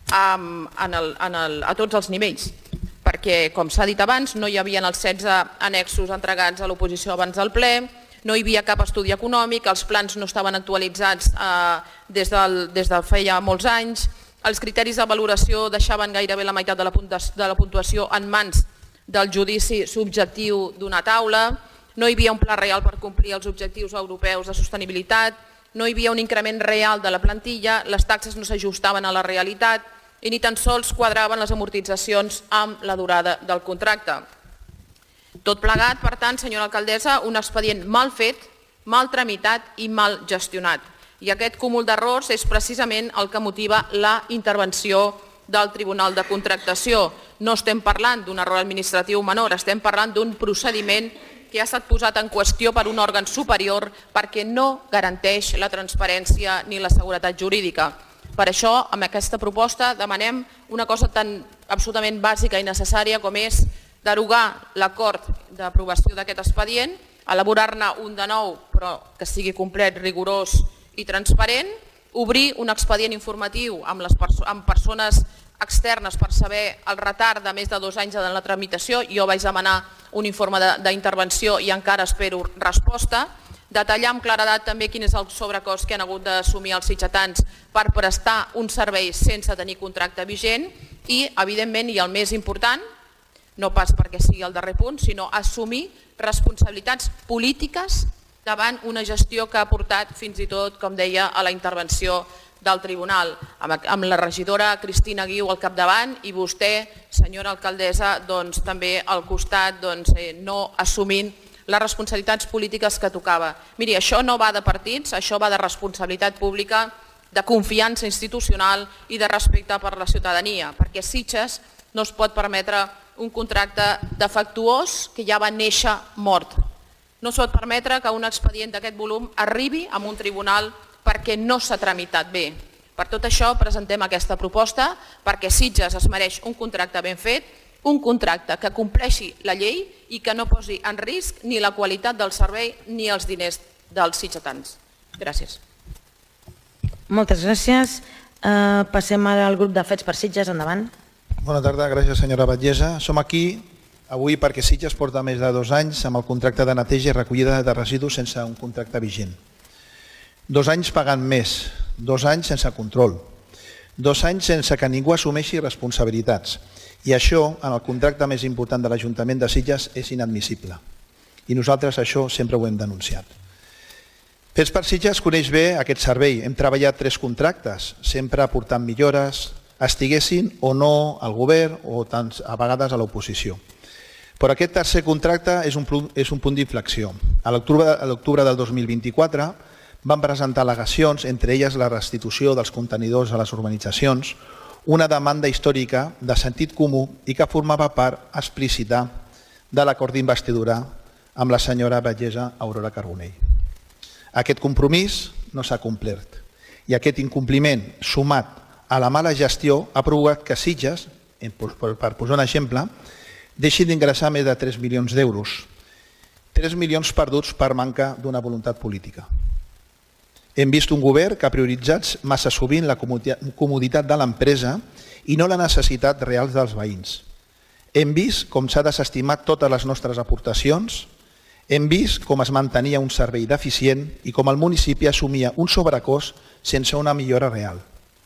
G: en el, en el, a tots els nivells. Perquè, com s'ha dit abans, no hi havia els setze annexos entregats a l'oposició abans del ple, no hi havia cap estudi econòmic, els plans no estaven actualitzats eh, des, del, des de feia molts anys, els criteris de valoració deixaven gairebé la meitat de la, de la puntuació en mans del judici subjectiu d'una taula, no hi havia un pla real per complir els objectius europeus de sostenibilitat, no hi havia un increment real de la plantilla, les taxes no s'ajustaven a la realitat i ni tan sols quadraven les amortitzacions amb la durada del contracte. Tot plegat, per tant, senyora alcaldessa, un expedient mal fet, mal tramitat i mal gestionat. I aquest cúmul d'errors és precisament el que motiva la intervenció del Tribunal de Contractació. No estem parlant d'un error administratiu menor, estem parlant d'un procediment que ha estat posat en qüestió per un òrgan superior perquè no garanteix la transparència ni la seguretat jurídica. Per això, amb aquesta proposta, demanem una cosa tan absolutament bàsica i necessària com és derogar l'acord d'aprovació d'aquest expedient, elaborar-ne un de nou, però que sigui complet, rigorós i transparent, obrir un expedient informatiu amb, les perso amb persones externes per saber el retard de més de dos anys en la tramitació. Jo vaig demanar un informe d'intervenció i encara espero resposta. detallar amb claredat també quin és el sobrecost que han hagut d'assumir els sitgetans per prestar un servei sense tenir contracte vigent i, evidentment, i el més important, no pas perquè sigui el darrer punt, sinó assumir responsabilitats polítiques davant una gestió que ha portat fins i tot, com deia, a la intervenció del tribunal, amb la regidora Cristina Guiu al capdavant i vostè, senyora alcaldessa, també al costat no assumint les responsabilitats polítiques que tocava. Miri, això no va de partits, això va de responsabilitat pública, de confiança institucional i de respecte per la ciutadania, perquè Sitges no es pot permetre un contracte defectuós que ja va néixer mort. No es pot permetre que un expedient d'aquest volum arribi a un tribunal perquè no s'ha tramitat bé. Per tot això presentem aquesta proposta perquè Sitges es mereix un contracte ben fet, un contracte que compleixi la llei i que no posi en risc ni la qualitat del servei ni els diners dels sitgetans. Gràcies.
D: Moltes gràcies. Passem ara al grup de Fets per Sitges. Endavant.
H: Bona tarda, gràcies senyora Batllessa. Som aquí avui perquè Sitges porta més de dos anys amb el contracte de neteja i recollida de residus sense un contracte vigent. Dos anys pagant més, dos anys sense control, dos anys sense que ningú assumeixi responsabilitats. I això, en el contracte més important de l'Ajuntament de Sitges, és inadmissible. I nosaltres això sempre ho hem denunciat. Fets per Sitges coneix bé aquest servei. Hem treballat tres contractes, sempre aportant millores, estiguessin o no al govern o a vegades a l'oposició. Però aquest tercer contracte és un, és un punt d'inflexió. A l'octubre del dos mil vint-i-quatre van presentar al·legacions, entre elles la restitució dels contenidors a les urbanitzacions, una demanda històrica de sentit comú i que formava part explícita de l'acord d'investidura amb la senyora batllessa Aurora Carbonell. Aquest compromís no s'ha complert i aquest incompliment sumat a la mala gestió ha provocat que Sitges, per posar un exemple, deixi d'ingressar més de tres milions d'euros, tres milions perduts per manca d'una voluntat política. Hem vist un govern que ha prioritzat massa sovint la comoditat de l'empresa i no la necessitat real dels veïns. Hem vist com s'ha desestimat totes les nostres aportacions, hem vist com es mantenia un servei deficient i com el municipi assumia un sobrecost sense una millora real.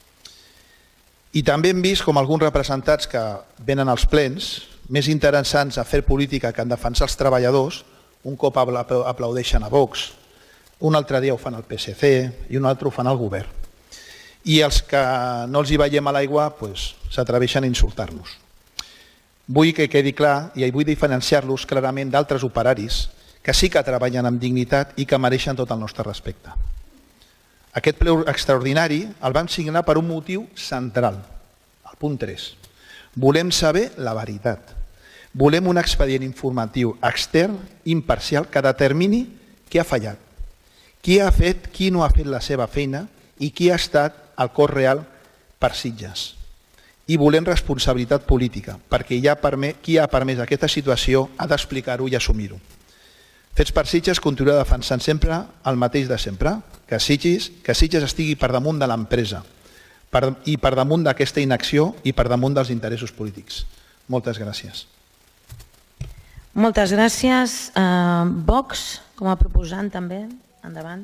H: I també hem vist com alguns representants que venen als plens, més interessants a fer política que en defensar els treballadors, un cop aplaudeixen a Vox, un altre dia ho fan al P S C i un altre ho fan al govern. I els que no els hi veiem a l'aigua s'atreveixen a insultar-nos. Vull que quedi clar i vull diferenciar-los clarament d'altres operaris que sí que treballen amb dignitat i que mereixen tot el nostre respecte. Aquest ple extraordinari el vam signar per un motiu central, el punt tres. Volem saber la veritat. Volem un expedient informatiu extern, imparcial, que determini qui ha fallat, qui ha fet, qui no ha fet la seva feina i qui ha estat el cost real per Sitges. I volem responsabilitat política, perquè qui ha permès aquesta situació ha d'explicar-ho i assumir-ho. Fets per Sitges continuarà defensant sempre el mateix de sempre, que Sitges, que Sitges estigui per damunt de l'empresa i per damunt d'aquesta inacció i per damunt dels interessos polítics. Moltes gràcies.
D: Moltes gràcies. Vox, com a proposant també. Endavant.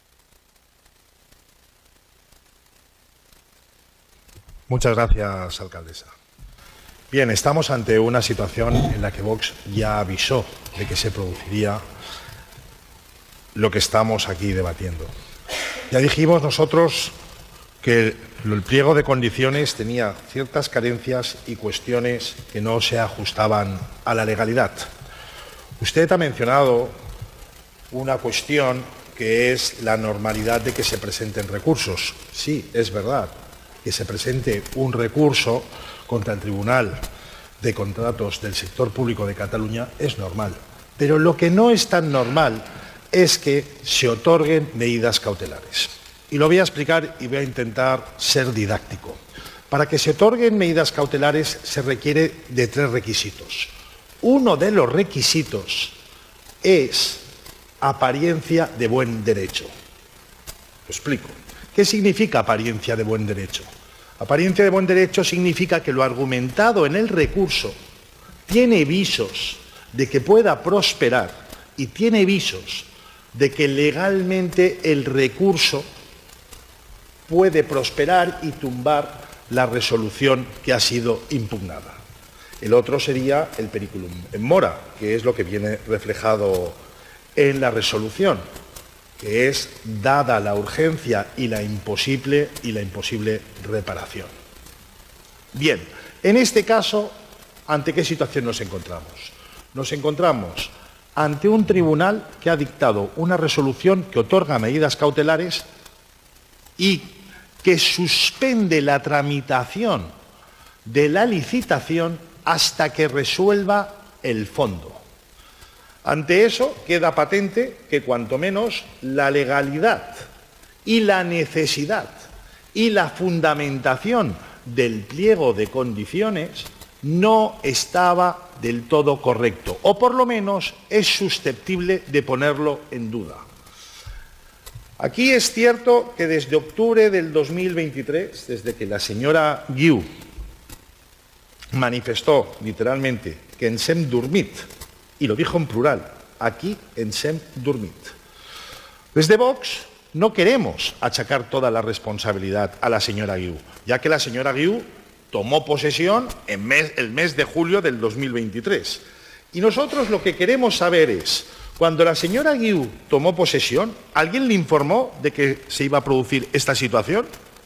I: Muchas gracias, alcaldesa. Bien, estamos ante una situación en la que Vox ya avisó de que se produciría lo que estamos aquí debatiendo. Ya dijimos nosotros que el pliego de condiciones tenía ciertas carencias y cuestiones que no se ajustaban a la legalidad. Usted ha mencionado una cuestión que es la normalidad de que se presenten recursos. Sí, es verdad, que se presente un recurso contra el Tribunal de Contratos del Sector Público de Cataluña es normal. Pero lo que no es tan normal es que se otorguen medidas cautelares. Y lo voy a explicar y voy a intentar ser didáctico. Para que se otorguen medidas cautelares se requiere de tres requisitos. Uno de los requisitos es apariencia de buen derecho. Lo explico. ¿Qué significa apariencia de buen derecho? Apariencia de buen derecho significa que lo argumentado en el recurso tiene visos de que pueda prosperar y tiene visos de que legalmente el recurso puede prosperar y tumbar la resolución que ha sido impugnada. El otro sería el periculum in mora, que es lo que viene reflejado en la resolución, que es dada la urgencia y la imposible y la imposible reparación. Bien, en este caso, ¿ante qué situación nos encontramos? Nos encontramos ante un tribunal que ha dictado una resolución que otorga medidas cautelares y que suspende la tramitación de la licitación hasta que resuelva el fondo. Ante eso queda patente que cuanto menos la legalidad y la necesidad y la fundamentación del pliego de condiciones no estaba del todo correcto, o por lo menos es susceptible de ponerlo en duda. Aquí es cierto que desde octubre del dos mil veintitrés, desde que la señora Guiu manifestó literalmente que ens hem dormit, y lo dijo en plural, aquí ens hem dormit. Desde Vox no queremos achacar toda la responsabilidad a la señora Guiu, ya que la señora Guiu tomó posesión en mes, el mes de julio del dos mil veintitrés. Y nosotros lo que queremos saber es, cuando la señora Guiu tomó posesión, ¿alguien le informó de que se iba a producir esta situación?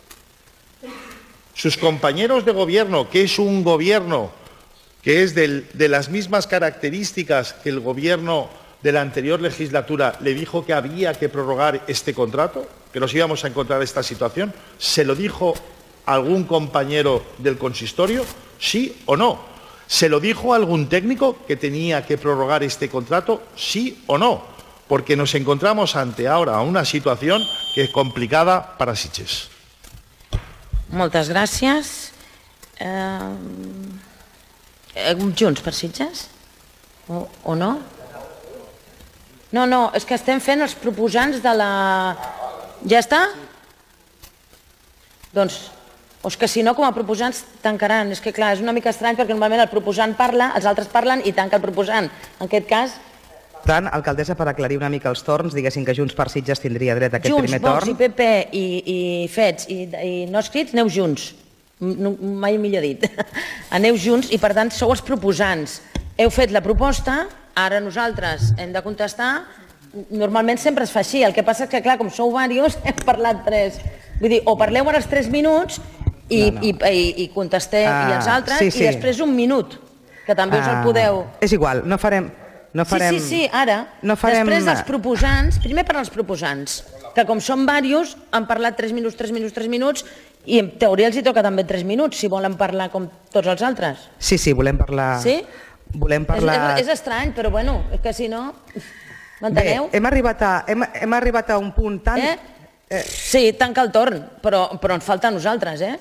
I: Sus compañeros de gobierno, que es un gobierno que es del, de las mismas características que el gobierno de la anterior legislatura, le dijo que había que prorrogar este contrato, que nos íbamos a encontrar esta situación, ¿se lo dijo algún compañero del consistorio? ¿Sí o no? ¿Se lo dijo algún técnico que tenía que prorrogar este contrato? ¿Sí o no? Porque nos encontramos ante ahora una situación que es complicada para Sitges.
D: Moltes gràcies. Eh, Junts per Sitges? O, o no? No, no, és que estem fent els proposants de la... Ja està? Doncs, o és que si no, com a proposants tancaran. És que clar, és una mica estrany perquè normalment el proposant parla, els altres parlen i tanca el proposant. En aquest cas...
E: Per tant, alcaldessa, per aclarir una mica els torns, diguéssim que Junts per Sitges tindria dret a aquest
D: Junts,
E: primer torn.
D: Vox i P P i, i Fets i, i no escrits, aneu junts. No, mai millor dit. Aneu junts i per tant sou els proposants. Heu fet la proposta, ara nosaltres hem de contestar. Normalment sempre es fa així, el que passa és que clar, com sou diversos, hem parlat tres. Vull dir, o parleu ara els tres minuts i, no, no. i, i, i contesteu ah, i els altres sí, sí. i després un minut, que també us el podeu...
E: Ah, és igual, no farem... No farem,
D: sí, sí, sí, ara.
E: No farem...
D: Després dels proposants, primer per als proposants, que com són diversos, han parlat tres minuts, tres minuts, tres minuts, i en teoria els hi toca també tres minuts, si volen parlar com tots els altres.
E: Sí, sí, volem parlar...
D: Sí?
E: Volem parlar...
D: És, és, és estrany, però bueno, és que si no... M'enteneu?
E: Bé, hem arribat, a, hem, hem arribat a un punt tan...
D: Eh? Eh. Sí, tanca el torn, però, però ens falta a nosaltres, eh?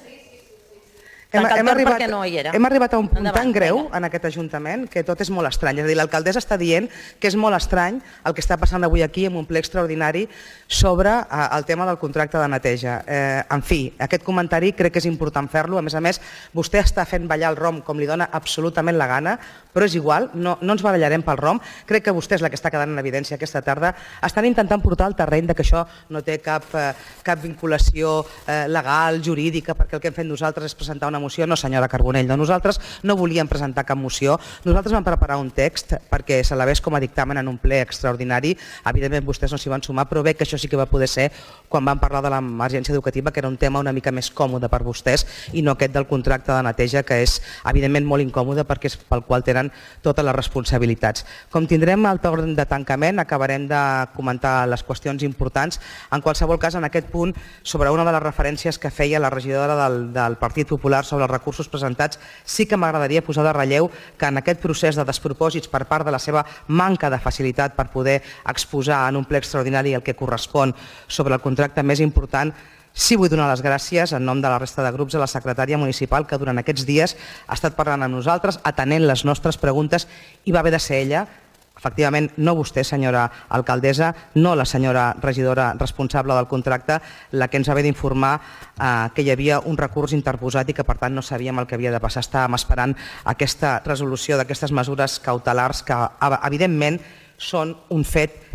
E: Hem, hem, arribat,
D: no hi era.
E: hem arribat a un punt
D: Endavant,
E: tan greu
D: vinga.
E: en aquest Ajuntament que tot és molt estrany. És a dir, l'alcaldessa està dient que és molt estrany el que està passant avui aquí en un ple extraordinari sobre eh, el tema del contracte de neteja. Eh, en fi, aquest comentari crec que és important fer-lo. A més a més, vostè està fent ballar el rom com li dona absolutament la gana, però és igual, no, no ens barallarem pel rom. Crec que vostè és la que està quedant en evidència aquesta tarda. Estan intentant portar al terreny de que això no té cap, eh, cap vinculació eh, legal, jurídica, perquè el que hem fet nosaltres és presentar una moció. No, senyora Carbonell, no, nosaltres no volíem presentar cap moció. Nosaltres vam preparar un text perquè s'elevés com a dictamen en un ple extraordinari. Evidentment vostès no s'hi van sumar, però bé que això sí que va poder ser quan vam parlar de l'emergència educativa, que era un tema una mica més còmode per vostès i no aquest del contracte de neteja, que és evidentment molt incòmode perquè és pel qual tenen totes les responsabilitats. Com tindrem el torn de tancament, acabarem de comentar les qüestions importants. En qualsevol cas, en aquest punt, sobre una de les referències que feia la regidora del, del Partit Popular sobre els recursos presentats, sí que m'agradaria posar de relleu que en aquest procés de despropòsits per part de la seva manca de facilitat per poder exposar en un ple extraordinari el que correspon sobre el contracte més important, sí vull donar les gràcies en nom de la resta de grups a la secretària municipal que durant aquests dies ha estat parlant amb nosaltres, atenent les nostres preguntes i va haver de ser ella, efectivament no vostè senyora alcaldessa, no la senyora regidora responsable del contracte, la que ens va haver d'informar eh, que hi havia un recurs interposat i que per tant no sabíem el que havia de passar. Estàvem esperant aquesta resolució d'aquestes mesures cautelars que evidentment són un fet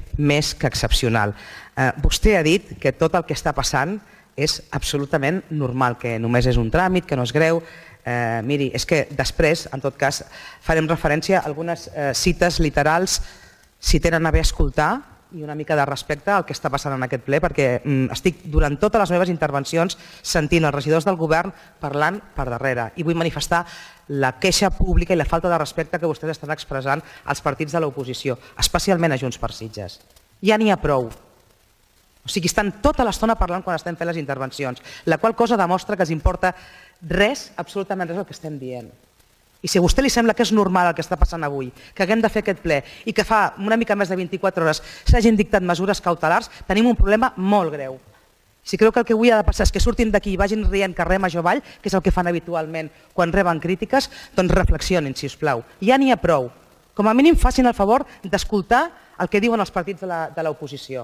E: més que excepcional. Eh, vostè ha dit que tot el que està passant és absolutament normal, que només és un tràmit, que no és greu. Eh, miri, és que després, en tot cas, farem referència a algunes eh, cites literals, si tenen a bé escoltar, i una mica de respecte al que està passant en aquest ple, perquè mm, estic durant totes les meves intervencions sentint els regidors del govern parlant per darrere, i vull manifestar la queixa pública i la falta de respecte que vostès estan expressant als partits de l'oposició, especialment a Junts per Sitges. Ja n'hi ha prou. O sigui, estan tota l'estona parlant quan estem fent les intervencions, la qual cosa demostra que els importa res, absolutament res el que estem dient. I si a vostè li sembla que és normal el que està passant avui, que haguem de fer aquest ple i que fa una mica més de vint-i-quatre hores s'hagin dictat mesures cautelars, tenim un problema molt greu. Si creu que el que avui ha de passar és que surtin d'aquí i vagin rient carrer major avall, que és el que fan habitualment quan reben crítiques, doncs reflexionin, si us plau. Ja n'hi ha prou. Com a mínim facin el favor d'escoltar el que diuen els partits de l'oposició.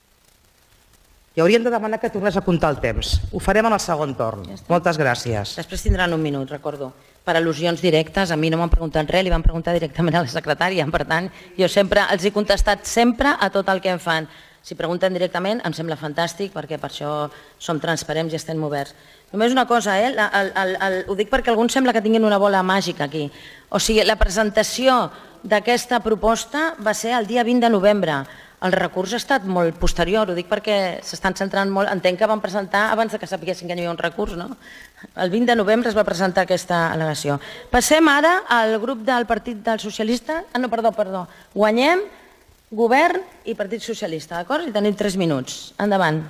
E: I hauríem de demanar que tornés a comptar el temps. Ho farem en el segon torn. Moltes gràcies.
D: Després tindran un minut, recordo. Per al·lusions directes, a mi no m'han preguntat res, li van preguntar directament a la secretària. Per tant, jo sempre els he contestat sempre a tot el que em fan. Si pregunten directament, em sembla fantàstic, perquè per això som transparents i estem oberts. Només una cosa, eh? el, el, el, ho dic perquè alguns sembla que tinguin una bola màgica aquí. O sigui, la presentació d'aquesta proposta va ser el dia vint de novembre. El recurs ha estat molt posterior, ho dic perquè s'estan centrant molt, entenc que van presentar abans que sapiguessin que hi havia un recurs, no? El vint de novembre es va presentar aquesta al·legació. Passem ara al grup del Partit del Socialista, ah no, perdó, perdó, Guanyem, Govern i Partit Socialista, d'acord? I tenim tres minuts. Endavant.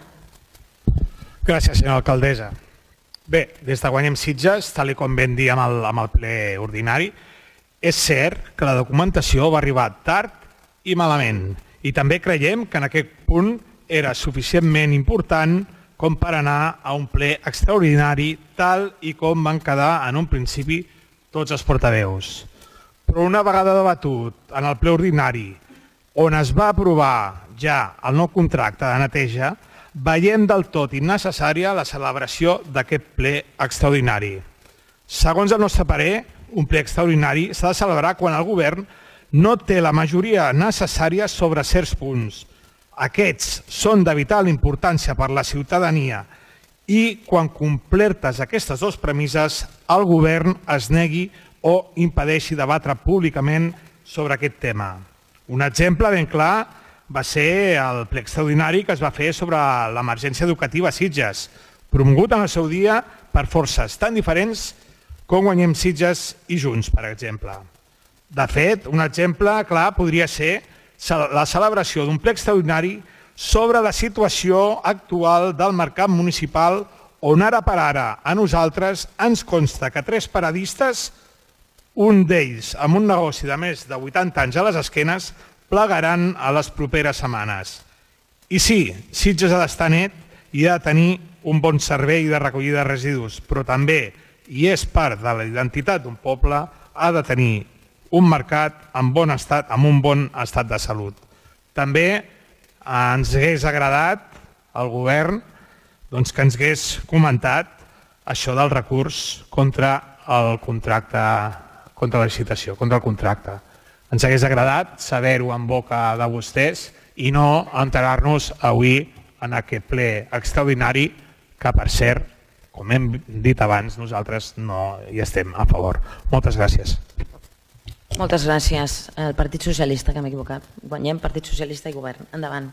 J: Gràcies, senyora alcaldessa. Bé, des de Guanyem Sitges, tal com vam dir amb el, amb el ple ordinari, és cert que la documentació va arribar tard i malament. I també creiem que en aquest punt era suficientment important com per anar a un ple extraordinari tal i com van quedar en un principi tots els portaveus. Però una vegada debatut en el ple ordinari on es va aprovar ja el nou contracte de neteja, veiem del tot innecessària la celebració d'aquest ple extraordinari. Segons el nostre parer, un ple extraordinari s'ha de celebrar quan el govern no té la majoria necessària sobre certs punts. Aquests són de vital importància per la ciutadania i quan complertes aquestes dues premisses, el govern es negui o impedeixi debatre públicament sobre aquest tema. Un exemple ben clar va ser el ple extraordinari que es va fer sobre l'emergència educativa a Sitges, promogut en el seu dia per forces tan diferents com Guanyem Sitges i Junts, per exemple. De fet, un exemple clar podria ser la celebració d'un ple extraordinari sobre la situació actual del mercat municipal on ara per ara a nosaltres ens consta que tres paradistes, un d'ells amb un negoci de més de vuitanta anys a les esquenes, plegaran a les properes setmanes. I sí, Sitges ha d'estar net i ha de tenir un bon servei de recollida de residus, però també, i és part de la identitat d'un poble, ha de tenir un mercat en bon estat, amb un bon estat de salut. També ens hagués agradat al govern doncs, que ens hagués comentat això del recurs contra el contracte, contra la licitació, contra el contracte. Ens hagués agradat saber-ho en boca de vostès i no enterar-nos avui en aquest ple extraordinari que, per cert, com hem dit abans, nosaltres no hi estem a favor. Moltes gràcies.
D: Moltes gràcies. El Partit Socialista, que m'he equivocat. Guanyem Partit Socialista i Govern. Endavant.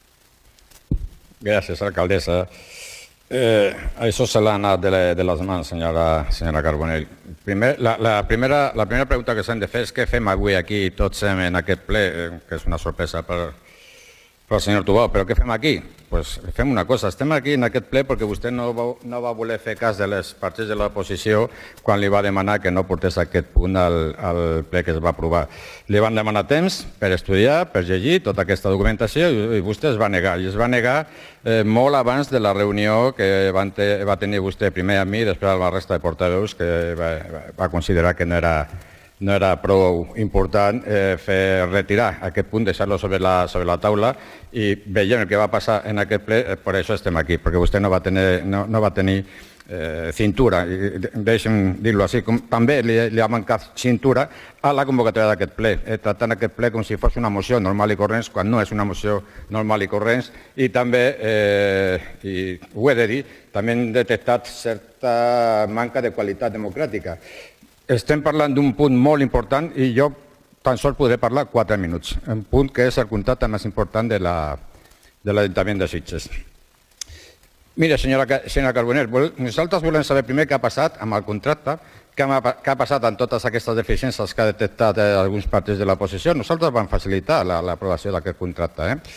K: Gràcies, alcaldessa. Eh, això se l'ha anat de, de les mans, senyora, senyora Carbonell. Primer, la, la, primera, la primera pregunta que s'han de fer és què fem avui aquí tots en aquest ple, eh, que és una sorpresa per, per el senyor Tubau, però què fem aquí? Pues fem una cosa, estem aquí en aquest ple perquè vostè no va, no va voler fer cas de les partits de l'oposició quan li va demanar que no portés aquest punt al, al ple que es va aprovar. Li van demanar temps per estudiar, per llegir tota aquesta documentació i, i vostè es va negar. I es va negar eh, molt abans de la reunió que van te, va tenir vostè primer amb mi i després amb la resta de portaveus que va, va considerar que no era no era prou important eh, fer retirar aquest punt, deixar-lo sobre la, sobre la taula i veient el que va passar en aquest ple, eh, per això estem aquí, perquè vostè no va tenir, no, no va tenir eh, cintura, deixem dir-ho així, com també li, li ha mancat cintura a la convocatòria d'aquest ple, eh, tractant aquest ple com si fos una moció normal i corrent, quan no és una moció normal i corrent, i també, eh, i ho he de dir, també hem detectat certa manca de qualitat democràtica. Estem parlant d'un punt molt important i jo tan sols podré parlar quatre minuts, un punt que és el contracte més important de l'Ajuntament de Sitges. Mira, senyora, senyora Carbonell, nosaltres volem saber primer què ha passat amb el contracte, què ha, què ha passat amb totes aquestes deficiències que ha detectat eh, alguns partits de l'oposició. Nosaltres vam facilitar l'aprovació la, d'aquest contracte. Eh?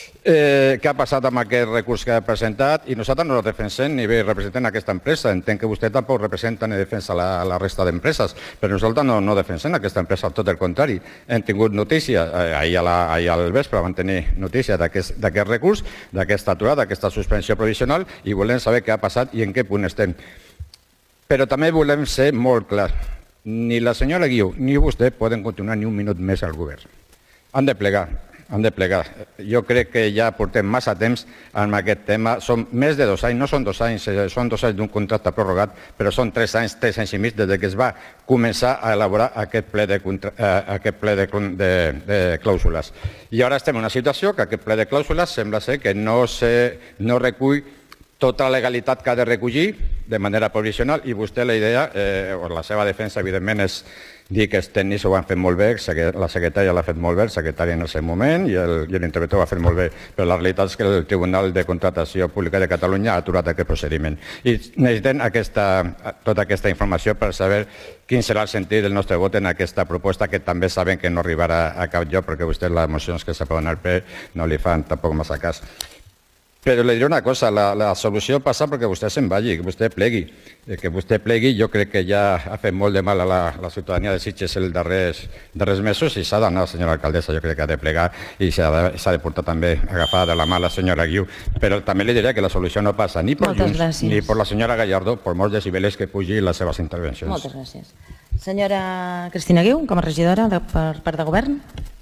K: Eh, què ha passat amb aquest recurs que ha presentat? I nosaltres no el defensem ni bé representem aquesta empresa. Entenc que vostè tampoc representa ni defensa la, la resta d'empreses, però nosaltres no, no defensem aquesta empresa, tot el contrari. Hem tingut notícia, eh, ahir, a la, ahir al vespre vam tenir notícia d'aquest recurs, d'aquesta aturada, d'aquesta suspensió provisional, i volem saber què ha passat i en què punt estem. Però també volem ser molt clars. Ni la senyora Guiu ni vostè poden continuar ni un minut més al govern. Han de plegar. Han de plegar. Jo crec que ja portem massa temps amb aquest tema. Són més de dos anys, no són dos anys, són dos anys d'un contracte prorrogat, però són tres anys, tres anys i mig des que es va començar a elaborar aquest ple de, aquest ple de, de, de clàusules. I ara estem en una situació que aquest ple de clàusules sembla ser que no, se, no recull tota la legalitat que ha de recollir de manera provisional, i vostè la idea, eh, o la seva defensa, evidentment, és dir que els tècnics ho han fet molt bé, la secretària l'ha fet molt bé, el secretari en el seu moment, i l'interventor ho ha fet molt bé, però la realitat és que el Tribunal de Contractació Pública de Catalunya ha aturat aquest procediment. I necessitem aquesta, tota aquesta informació per saber quin serà el sentit del nostre vot en aquesta proposta, que també sabem que no arribarà a cap lloc, perquè vostès les mocions que s'aproven al ple no li fan tampoc massa cas. Però li diré una cosa, la, la solució passa perquè vostè se'n vagi, que vostè plegui. Que vostè plegui, jo crec que ja ha fet molt de mal a la, la ciutadania de Sitges els darrers, darrers mesos, i s'ha d'anar, senyora alcaldessa, jo crec que ha de plegar i s'ha de, de portar també agafada de la mà la senyora Guiu. Però també li diré que la solució no passa ni per Junts gràcies. Ni per la senyora Gallardo, per molts decibeles que pugi les seves intervencions.
D: Moltes gràcies. Senyora Cristina Guiu, com a regidora de, per part de govern.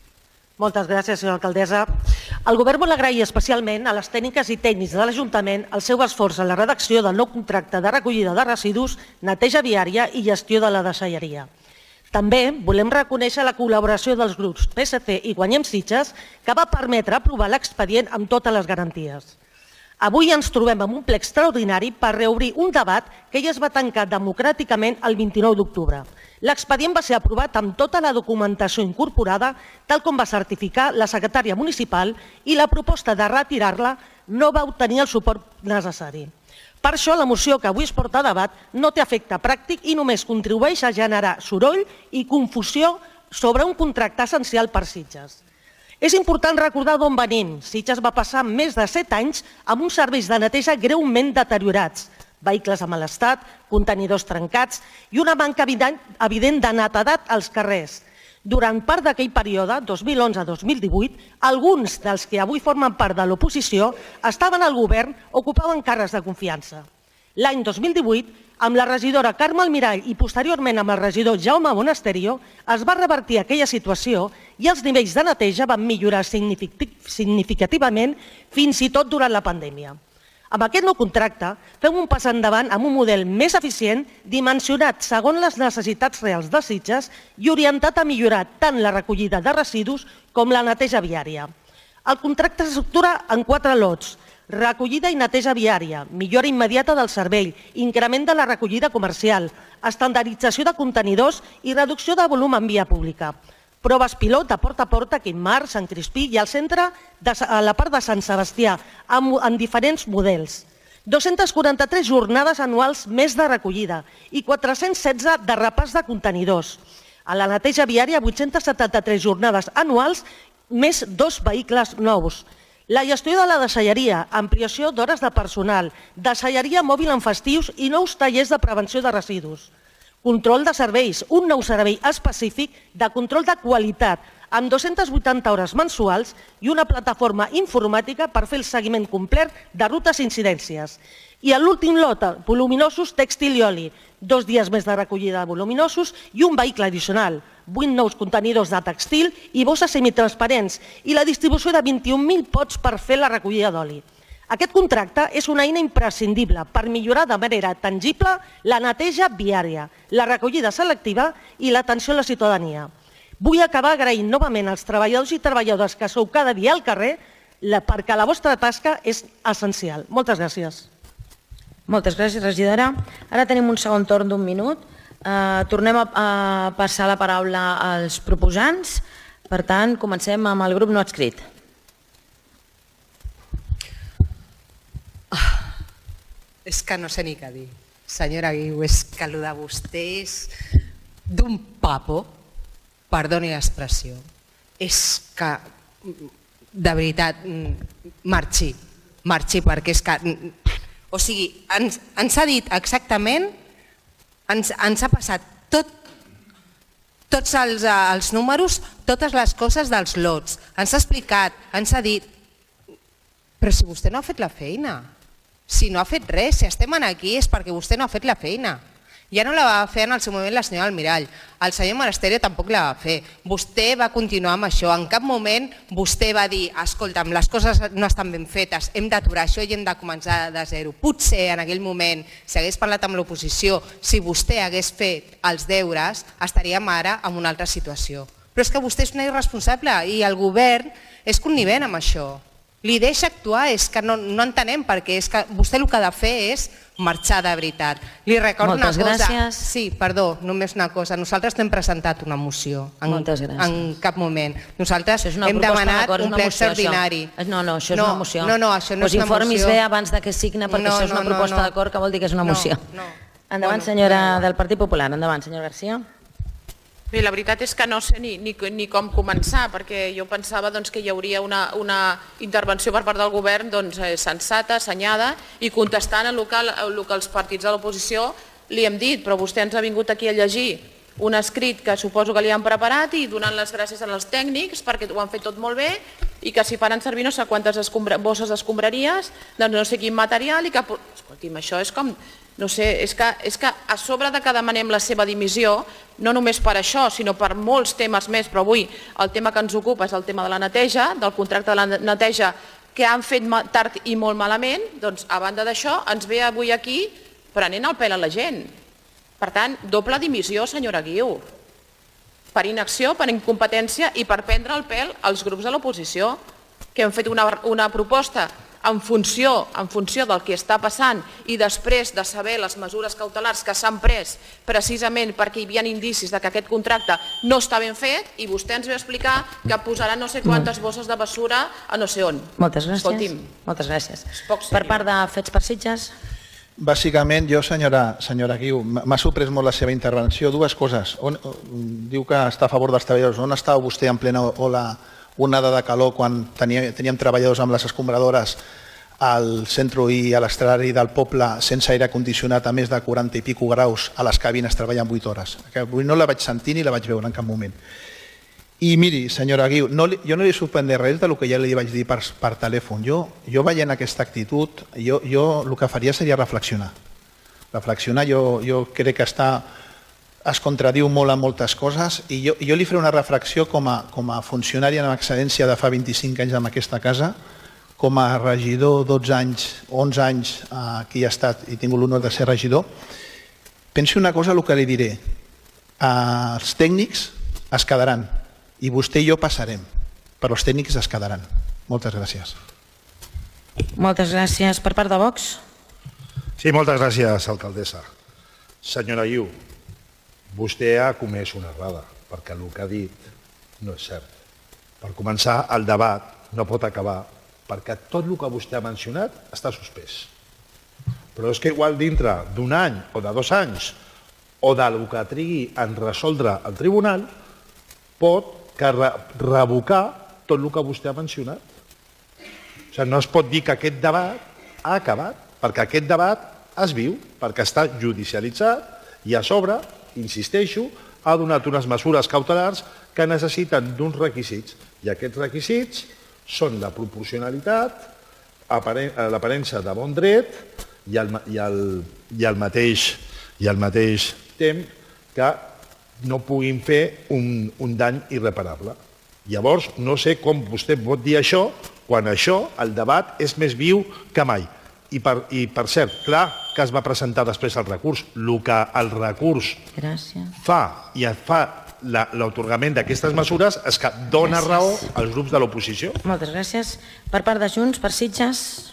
L: Moltes gràcies, senyora alcaldessa. El govern vol agrair especialment a les tècniques i tècnics de l'Ajuntament el seu esforç en la redacció del nou contracte de recollida de residus, neteja viària i gestió de la deixalleria. També volem reconèixer la col·laboració dels grups P S C i Guanyem Sitges, que va permetre aprovar l'expedient amb totes les garanties. Avui ens trobem en un ple extraordinari per reobrir un debat que ja es va tancar democràticament el vint-i-nou d'octubre. L'expedient va ser aprovat amb tota la documentació incorporada, tal com va certificar la secretària municipal, i la proposta de retirar-la no va obtenir el suport necessari. Per això la moció que avui es porta a debat no té efecte pràctic i només contribueix a generar soroll i confusió sobre un contracte essencial per Sitges. És important recordar d'on venim. Sitges va passar més de set anys amb uns serveis de neteja greument deteriorats, vehicles en mal estat, contenidors trencats i una manca evident de netedat als carrers. Durant part d'aquell període, dos mil onze a dos mil divuit, alguns dels que avui formen part de l'oposició estaven al govern o ocupaven càrrecs de confiança. L'any dos mil divuit, amb la regidora Carme Almirall i posteriorment amb el regidor Jaume Monasterio, es va revertir aquella situació i els nivells de neteja van millorar significativament fins i tot durant la pandèmia. Amb aquest nou contracte fem un pas endavant amb un model més eficient, dimensionat segons les necessitats reals de Sitges i orientat a millorar tant la recollida de residus com la neteja viària. El contracte s'estructura en quatre lots: recollida i neteja viària, millora immediata del servei, increment de la recollida comercial, estandardització de contenidors i reducció de volum en via pública. Proves pilot de porta a porta a Quimar, Sant Crispí i al centre a la part de Sant Sebastià, en diferents models. dos-centes quaranta-tres jornades anuals més de recollida i quatre-cents setze de repàs de contenidors. A la neteja viària, vuit-centes setanta-tres jornades anuals més dos vehicles nous. La gestió de la deixalleria, ampliació d'hores de personal, deixalleria mòbil en festius i nous tallers de prevenció de residus. Control de serveis, un nou servei específic de control de qualitat amb dues-centes vuitanta hores mensuals i una plataforma informàtica per fer el seguiment complet de rutes i incidències. I a l'últim lot, voluminosos, tèxtil i oli, dos dies més de recollida de voluminosos i un vehicle addicional, vuit nous contenidors de tèxtil i bosses semitransparents i la distribució de vint-i-un mil pots per fer la recollida d'oli. Aquest contracte és una eina imprescindible per millorar de manera tangible la neteja viària, la recollida selectiva i l'atenció a la ciutadania. Vull acabar agraint novament als treballadors i treballadores que sou cada dia al carrer perquè la vostra tasca és essencial. Moltes gràcies.
D: Moltes gràcies, regidora. Ara tenim un segon torn d'un minut. Tornem a passar la paraula als proposants. Per tant, comencem amb el grup no adscrit.
F: És que no sé ni què dir. Senyora Guiu, és que el de vostè és d'un papo, perdoni l'expressió, és que, de veritat, marxi, marxi, perquè és que... O sigui, ens, ens ha dit exactament, ens, ens ha passat tot, tots els, els números, totes les coses dels lots, ens ha explicat, ens ha dit... Però si vostè no ha fet la feina... Si no ha fet res, si estem aquí és perquè vostè no ha fet la feina. Ja no la va fer en el seu moment la senyora Almirall, el senyor Monasterio tampoc la va fer. Vostè va continuar amb això, en cap moment vostè va dir, escolta'm, les coses no estan ben fetes, hem d'aturar això i hem de començar de zero. Potser en aquell moment, si hagués parlat amb l'oposició, si vostè hagués fet els deures, estaríem ara en una altra situació. Però és que vostè és una irresponsable i el govern és connivent amb això. Li deixa actuar, és que no, no entenem perquè és que vostè el que ha de fer és marxar de veritat. Li recordo
D: Moltes
F: una cosa.
D: gràcies.
F: Sí, perdó, només una cosa. Nosaltres no hem presentat una moció en,
D: Moltes gràcies.
F: en cap moment. Nosaltres
D: Això és una
F: hem
D: proposta
F: demanat
D: d'acord, és
F: un
D: una
F: ple
D: moció, això.
F: extraordinari.
D: No, no, això és
F: No,
D: una moció.
F: no, no, això no
D: Pues
F: és una
D: informis
F: moció.
D: bé abans de que signa, perquè
F: No,
D: això és una
F: no, no,
D: proposta
F: no.
D: d'acord que vol dir que és una
F: No,
D: moció.
F: no.
D: Endavant,
F: Bueno,
D: senyora
F: no.
D: del Partit Popular. Endavant, senyor García.
G: Bé, la veritat és que no sé ni, ni, ni com començar, perquè jo pensava doncs, que hi hauria una, una intervenció per part del govern doncs, eh, sensata, assenyada i contestant el que, el que els partits de l'oposició li hem dit, però vostè ens ha vingut aquí a llegir un escrit que suposo que li han preparat i donant les gràcies als tècnics perquè ho han fet tot molt bé i que si faran servir no sé quantes escombra, bosses d'escombraries, doncs no sé quin material i que... Escolti'm, això és com... No sé, és que, és que a sobre de que demanem la seva dimissió, no només per això, sinó per molts temes més, però avui el tema que ens ocupa és el tema de la neteja, del contracte de la neteja que han fet tard i molt malament, doncs a banda d'això ens ve avui aquí prenent el pèl a la gent. Per tant, doble dimissió, senyora Guiu, per inacció, per incompetència i per prendre el pèl als grups de l'oposició, que han fet una, una proposta en funció, en funció del que està passant i després de saber les mesures cautelars que s'han pres precisament perquè hi havia indicis de que aquest contracte no està ben fet i vostè ens ve a explicar que posarà no sé quantes bosses de bessura a no sé on.
D: Moltes gràcies.
G: Escolti'm.
D: Moltes gràcies. Per part de Fets per Sitges.
H: Bàsicament, jo, senyora, senyora Guiu, m'ha sorprès molt la seva intervenció. Dues coses. On, diu que està a favor dels treballadors. On estava vostè en plena ola onada de calor quan tenia, teníem treballadors amb les escombradores al centre i a l'estrari del poble sense aire condicionat a més de quaranta i pico graus a les cabines treballant vuit hores. Avui no la vaig sentir ni la vaig veure en cap moment. I miri, senyora Guiu, no li, jo no li sorprendré res del que ja li vaig dir per, per telèfon. Jo, jo veient aquesta actitud, jo, jo el que faria seria reflexionar. Reflexionar, jo, jo crec que està... es contradiu molt en moltes coses i jo, jo li faré una reflexió com a, com a funcionari en excedència de fa vint-i-cinc anys en aquesta casa, com a regidor dotze anys, onze anys eh, que hi ha estat i he tingut l'honor de ser regidor. Pensi una cosa, el que li diré. Eh, els tècnics es quedaran i vostè i jo passarem, però els tècnics es quedaran. Moltes gràcies.
D: Moltes gràcies. Per part de Vox.
I: Sí, moltes gràcies, alcaldessa. Senyora Guiu, vostè ha comès una errada, perquè el que ha dit no és cert. Per començar, el debat no pot acabar, perquè tot el que vostè ha mencionat està suspès. Però és que igual dintre d'un any o de dos anys, o del que trigui en resoldre el tribunal, pot revocar tot el que vostè ha mencionat. O sigui, no es pot dir que aquest debat ha acabat, perquè aquest debat es viu, perquè està judicialitzat i a sobre, insisteixo, ha donat unes mesures cautelars que necessiten d'uns requisits i aquests requisits són la proporcionalitat, l'aparença de bon dret i el, i el, i el, mateix, i el mateix temps que no puguin fer un, un dany irreparable. Llavors, no sé com vostè pot dir això quan això, el debat, és més viu que mai. I per, i per cert, clar que es va presentar després el recurs. El que el recurs fa i fa l'atorgament d'aquestes mesures és que dona
D: Gràcies.
I: raó als grups de l'oposició.
D: Moltes gràcies. Per part de Junts, per Sitges.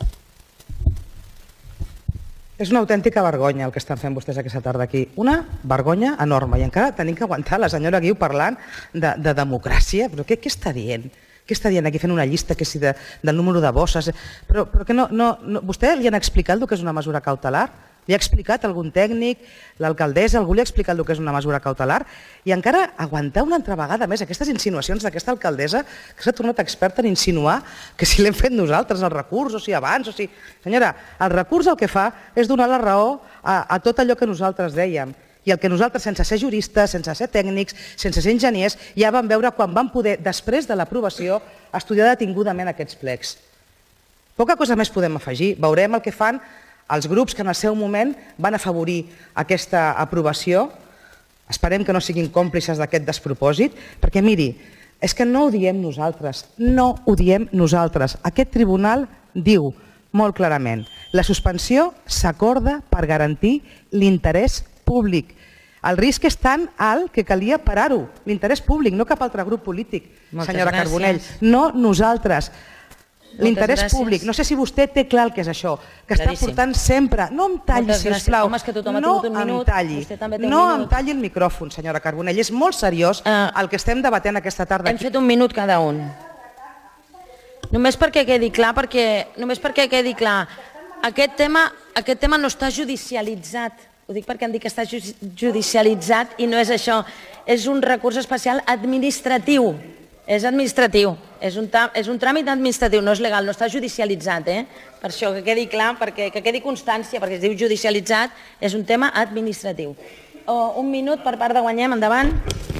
E: És una autèntica vergonya el que estan fent vostès aquesta tarda aquí. Una vergonya enorme. I encara tenim que aguantar la senyora Guiu parlant de, de democràcia. Però què, què està dient? Què està dient aquí fent una llista que si de, del número de bosses? Però, però que no, no, no, vostè li han explicat el que és una mesura cautelar? Li ha explicat algun tècnic, l'alcaldessa, algú li ha explicat el que és una mesura cautelar? I encara aguantar una altra vegada més aquestes insinuacions d'aquesta alcaldessa que s'ha tornat experta en insinuar que si l'hem fet nosaltres el recurs o si abans o si... Senyora, el recurs el que fa és donar la raó a, a tot allò que nosaltres dèiem. I el que nosaltres, sense ser juristes, sense ser tècnics, sense ser enginyers, ja vam veure quan vam poder, després de l'aprovació, estudiar detingudament aquests plecs. Poca cosa més podem afegir. Veurem el que fan els grups que en el seu moment van afavorir aquesta aprovació. Esperem que no siguin còmplices d'aquest despropòsit, perquè miri, és que no ho diem nosaltres, no ho diem nosaltres. Aquest tribunal diu molt clarament, la suspensió s'acorda per garantir l'interès públic. El risc és tan alt que calia parar-ho. L'interès públic, no cap altre grup polític, senyora Carbonell. No nosaltres. L'interès públic. No sé si vostè té clar el que és això, que està portant sempre... No em talli, sisplau. No em talli. No em talli el micròfon, senyora Carbonell. És molt seriós el que estem debatent aquesta tarda.
D: Hem fet un minut cada un. Només perquè quedi clar, perquè només perquè quedi clar, aquest tema, aquest tema no està judicialitzat. Ho dic perquè em dic que està judicialitzat i no és això. És un recurs especial administratiu. És administratiu. És un, és un tràmit administratiu, no és legal, no està judicialitzat. Eh? Per això que quedi clar, perquè, que quedi constància, perquè es diu judicialitzat, és un tema administratiu. Oh, un minut per part de Guanyem, endavant.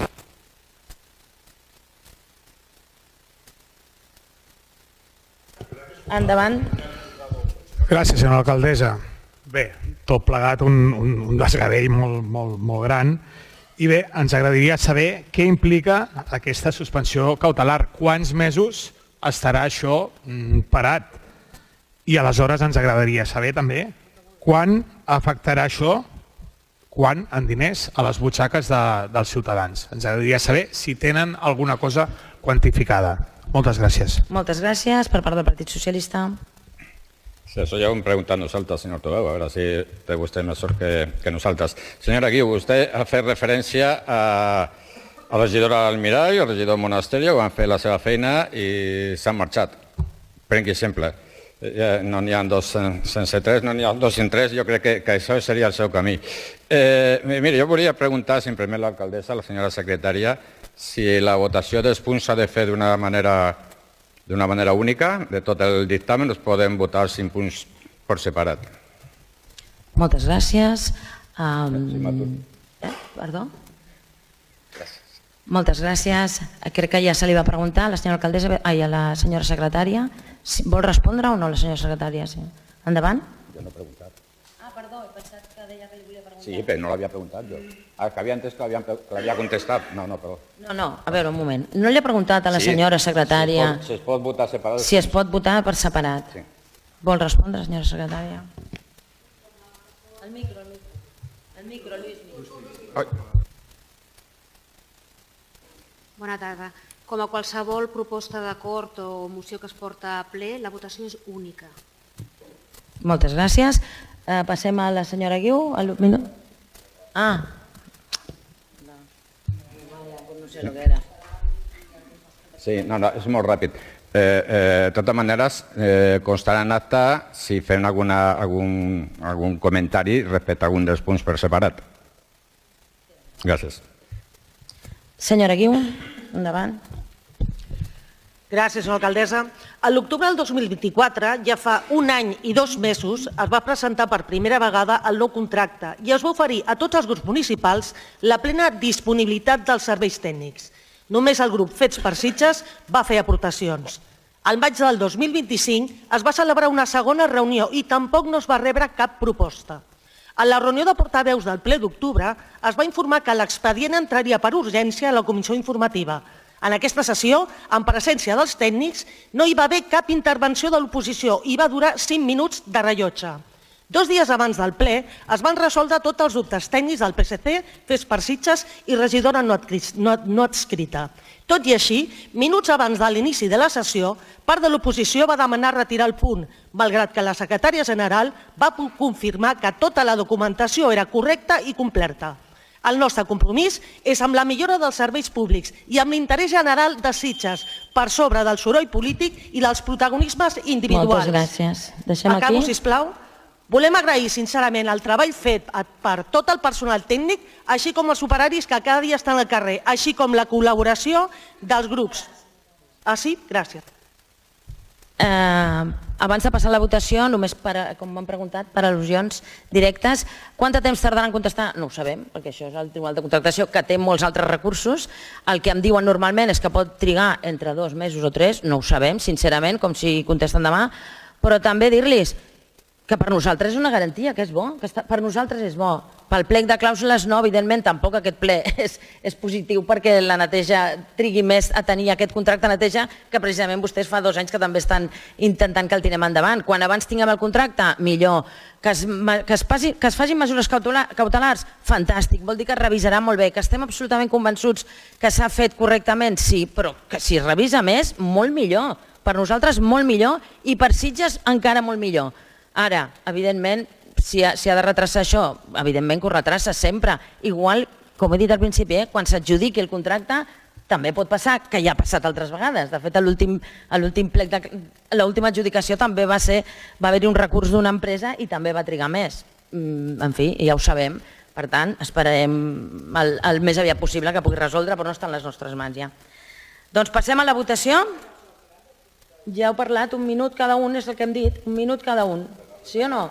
D: Endavant.
J: Gràcies, senyora alcaldessa. Bé, tot plegat un, un, un desgavell molt, molt, molt gran. I bé, ens agradaria saber què implica aquesta suspensió cautelar. Quants mesos estarà això parat? I aleshores ens agradaria saber també quan afectarà això, quan en diners, a les butxaques de, dels ciutadans. Ens agradaria saber si tenen alguna cosa quantificada. Moltes gràcies.
D: Moltes gràcies per part del Partit Socialista.
K: Sí, això ja ho hem preguntat nosaltres, senyor Tobeu, a veure si té vostè més sort que, que nosaltres. Senyora Guiu, vostè ha fet referència a, a la regidora Almirall, al regidor Monasterio, que van fer la seva feina i s'han marxat. Prengui exemple. Ja no n'hi ha dos sense tres, no n'hi ha dos en tres, jo crec que, que això seria el seu camí. Eh, mire, jo volia preguntar, si em permet l'alcaldessa, la senyora secretària, si la votació dels punts s'ha de fer d'una manera... d'una manera única, de tot el dictamen, es poden votar cinc punts per separat.
D: Moltes gràcies. Um, eh, perdó?
K: Gràcies.
D: Moltes gràcies. Crec que ja se li va preguntar a la senyora alcaldessa, ai, a la senyora secretària. Vol respondre o no la senyora secretària? Sí. Endavant.
K: Jo no he preguntat.
D: Ah, perdó, he pensat que deia que li volia preguntar.
K: Sí, però no l'havia preguntat jo. Ah, que havia entès que l'havia contestat. No, no, perdó.
D: No, no, a veure, un moment. No li he preguntat a la senyora secretària
K: si es pot votar separat.
D: si es pot votar per separat.
K: Sí.
D: Vol respondre, senyora secretària? El micro, el micro. El micro, Lluís.
M: Bona tarda. Com a qualsevol proposta d'acord o moció que es porta a ple, la votació és única.
D: Moltes gràcies. Eh, passem a la senyora Guiu. El minut. Ah.
K: Sí, no, no, és molt ràpid. Eh, eh, de totes maneres, eh, constarà en acte si fem alguna, algun, algun comentari respecte a algun dels punts per separat. Gràcies.
D: Senyora Guiu, endavant.
L: Gràcies, senyora alcaldessa. A l'octubre del dos mil vint-i-quatre, ja fa un any i dos mesos, es va presentar per primera vegada el nou contracte i es va oferir a tots els grups municipals la plena disponibilitat dels serveis tècnics. Només el grup Fets per Sitges va fer aportacions. Al maig del dos mil vint-i-cinc es va celebrar una segona reunió i tampoc no es va rebre cap proposta. A la reunió de portaveus del ple d'octubre es va informar que l'expedient entraria per urgència a la comissió informativa. En aquesta sessió, en presència dels tècnics, no hi va haver cap intervenció de l'oposició i va durar cinc minuts de rellotge. Dos dies abans del ple es van resoldre tots els dubtes tècnics del P S C, Fets per Sitges i regidora no adscrita. Tot i així, minuts abans de l'inici de la sessió, part de l'oposició va demanar retirar el punt, malgrat que la secretària general va confirmar que tota la documentació era correcta i completa. El nostre compromís és amb la millora dels serveis públics i amb l'interès general de Sitges, per sobre del soroll polític i dels protagonismes individuals.
D: Moltes gràcies. Deixem aquí.
L: Acabo, sisplau. Volem agrair sincerament el treball fet per tot el personal tècnic, així com els operaris que cada dia estan al carrer, així com la col·laboració dels grups. Així, gràcies.
D: Eh, abans de passar a la votació, només per, com m'han preguntat, per al·lusions directes, quant de temps tardaran en contestar? No ho sabem, perquè això és el Tribunal de Contractació, que té molts altres recursos. El que em diuen normalment és que pot trigar entre dos mesos o tres, no ho sabem, sincerament, com si contesten demà, però també dir-los que per nosaltres és una garantia, que és bo, que per nosaltres és bo. Pel plec de clàusules no, evidentment, tampoc aquest ple és, és positiu perquè la neteja trigui més a tenir aquest contracte de neteja que precisament vostès fa dos anys que també estan intentant que el tirem endavant. Quan abans tinguem el contracte, millor. Que es, que es, passi, que es facin mesures cautelars, fantàstic, vol dir que es revisarà molt bé, que estem absolutament convençuts que s'ha fet correctament, sí, però que si es revisa més, molt millor. Per nosaltres molt millor i per Sitges encara molt millor. Ara, evidentment, si ha, si ha de retrasar això, evidentment que ho retrasa sempre. Igual, com he dit al principi, eh, quan s'adjudiqui el contracte, també pot passar, que ja ha passat altres vegades. De fet, a l'últim plec de l'última adjudicació també va ser, va haver-hi un recurs d'una empresa i també va trigar més. En fi, ja ho sabem. Per tant, esperarem el, el més aviat possible que pugui resoldre, però no està en les nostres mans ja. Doncs passem a la votació. Ja heu parlat, un minut cada un, és el que hem dit, un minut cada un. Sí o no?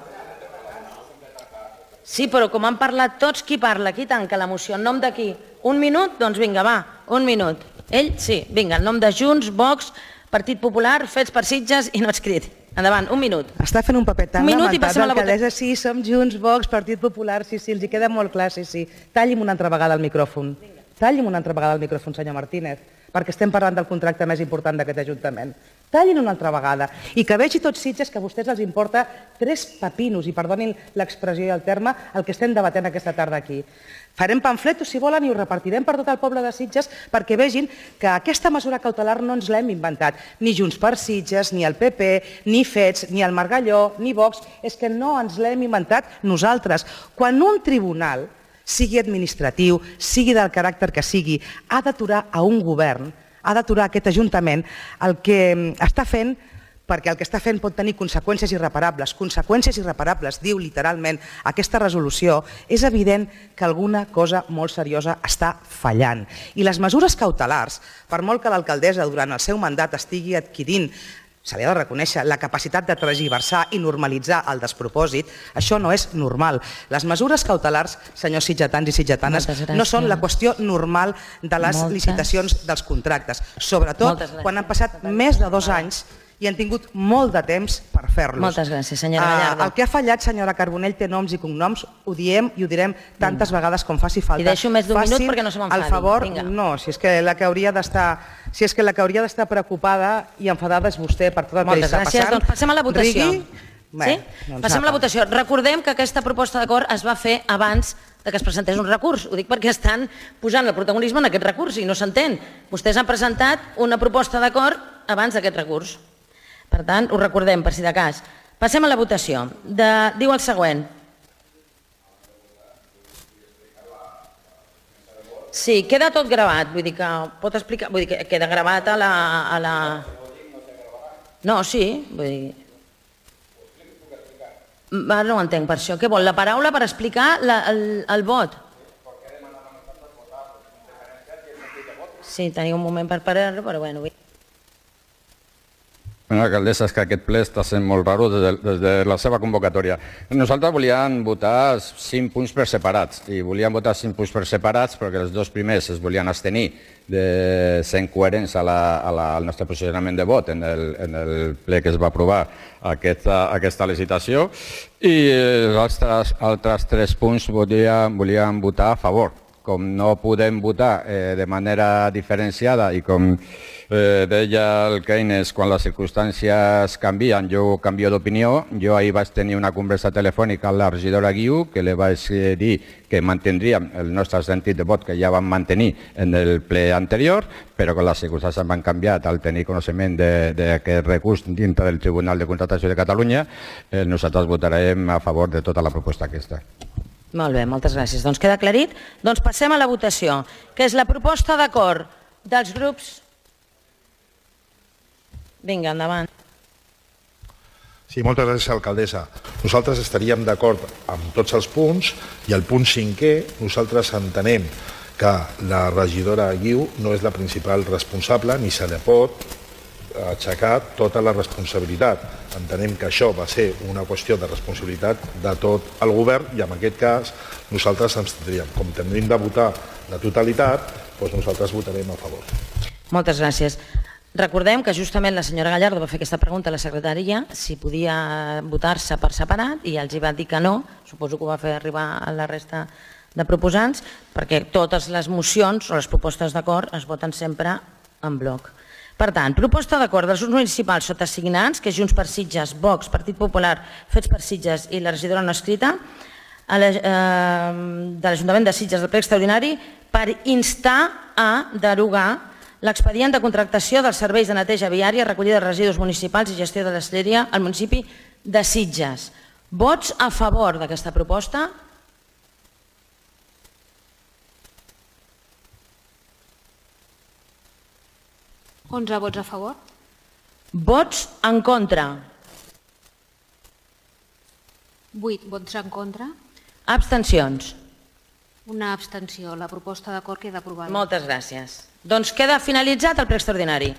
D: Sí, però com han parlat tots, qui parla? Qui tanca la moció? En nom de qui? Un minut? Doncs vinga, va, un minut. Ell? Sí, vinga, en nom de Junts, Vox, Partit Popular, Fets per Sitges i no adscrit. Endavant, un minut.
E: Està fent un paper tan lamentat,
L: l'alcaldessa.
E: Sí, som Junts, Vox, Partit Popular, sí, sí, els hi queda molt clar, sí, sí. Talli'm una altra vegada el micròfon. Talli'm una altra vegada el micròfon, senyor Martínez, perquè estem parlant del contracte més important d'aquest Ajuntament. Tallin una altra vegada i que vegi tots Sitges que a vostès els importa tres papinos, i perdonin l'expressió i el terme, el que estem debatent aquesta tarda aquí. Farem pamfletos, si volen, i ho repartirem per tot el poble de Sitges perquè vegin que aquesta mesura cautelar no ens l'hem inventat. Ni Junts per Sitges, ni el P P, ni Fets, ni el Margalló, ni Vox, és que no ens l'hem inventat nosaltres. Quan un tribunal, sigui administratiu, sigui del caràcter que sigui, ha d'aturar a un govern, ha d'aturar aquest Ajuntament, el que està fent, perquè el que està fent pot tenir conseqüències irreparables. Conseqüències irreparables, diu literalment aquesta resolució, és evident que alguna cosa molt seriosa està fallant. I les mesures cautelars, per molt que l'alcaldessa durant el seu mandat estigui adquirint, se li ha de reconèixer, la capacitat de tergiversar i normalitzar el despropòsit, això no és normal. Les mesures cautelars, senyors sitgetans i sitgetanes, no són la qüestió normal de les licitacions dels contractes, sobretot quan han passat més de dos anys i han tingut molt de temps per fer-los.
D: Moltes gràcies, senyora Gallardo.
E: El que ha fallat, senyora Carbonell, té noms i cognoms, ho diem i ho direm tantes vegades com faci falta.
D: I deixo més d'un minut perquè no se m'enfadi.
E: Al favor, no, si és que la que hauria d'estar si és que la que hauria d'estar preocupada i enfadada és vostè per tot el que està passant.
D: Moltes gràcies, doncs passem a la votació. Sí? Passem a la votació. Recordem que aquesta proposta d'acord es va fer abans que es presentés un recurs. Ho dic perquè estan posant el protagonisme en aquest recurs i no s'entén. Vostès han presentat una proposta d'acord abans d'aquest recurs. Per tant, ho recordem, per si de cas. Passem a la votació. Diu el següent. Sí, queda tot gravat. Vull dir que pot explicar... Vull dir que queda gravat a la... No, sí. Vull dir... Ara no ho entenc per això. Què vol? La paraula per explicar el vot? Sí, tenia un moment per parar-lo, però bueno...
K: Senyora alcaldessa, és que aquest ple està sent molt raro des de la seva convocatòria. Nosaltres volíem votar cinc punts per separats i volíem votar cinc punts per separats perquè els dos primers es volien abstenir de ser coherents al nostre posicionament de vot en el ple que es va aprovar aquesta licitació i els altres tres punts volíem votar a favor, com no podem votar eh, de manera diferenciada i com eh, deia el Keynes, quan les circumstàncies canvien, jo canvio d'opinió. Jo ahir vaig tenir una conversa telefònica amb la regidora Guiu, que li vaig dir que mantindríem el nostre sentit de vot que ja vam mantenir en el ple anterior, però que les circumstàncies van canviar al tenir coneixement d'aquest recurs dintre del Tribunal de Contractació de Catalunya. Eh, nosaltres votarem a favor de tota la proposta aquesta.
D: Molt bé, moltes gràcies. Doncs queda aclarit. Doncs passem a la votació, que és la proposta d'acord dels grups... Vinga, endavant.
I: Sí, moltes gràcies, alcaldessa. Nosaltres estaríem d'acord amb tots els punts i el punt cinquè nosaltres entenem que la regidora Guiu no és la principal responsable ni se li pot aixecar tota la responsabilitat. Entenem que això va ser una qüestió de responsabilitat de tot el govern i en aquest cas nosaltres ens tindríem, com tenim de votar la totalitat, doncs nosaltres votarem a favor.
D: Moltes gràcies. Recordem que justament la senyora Gallardo va fer aquesta pregunta a la secretaria si podia votar-se per separat i els hi va dir que no, suposo que ho va fer arribar a la resta de proposants, perquè totes les mocions o les propostes d'acord es voten sempre en bloc. Per tant, proposta d'acord dels grups municipals sota signants, que és Junts per Sitges, Vox, Partit Popular, Fets per Sitges i la regidora no escrita, de l'Ajuntament de Sitges del ple extraordinari per instar a derogar l'expedient de contractació dels serveis de neteja viària, recollida de residus municipals i gestió de l'escleria al municipi de Sitges. Vots a favor d'aquesta proposta?
M: onze vots a favor.
D: Vots en contra?
M: vuit vots en contra.
D: Abstencions?
M: Una abstenció. La proposta d'acord queda aprovada.
D: Moltes gràcies. Doncs queda finalitzat el ple extraordinari.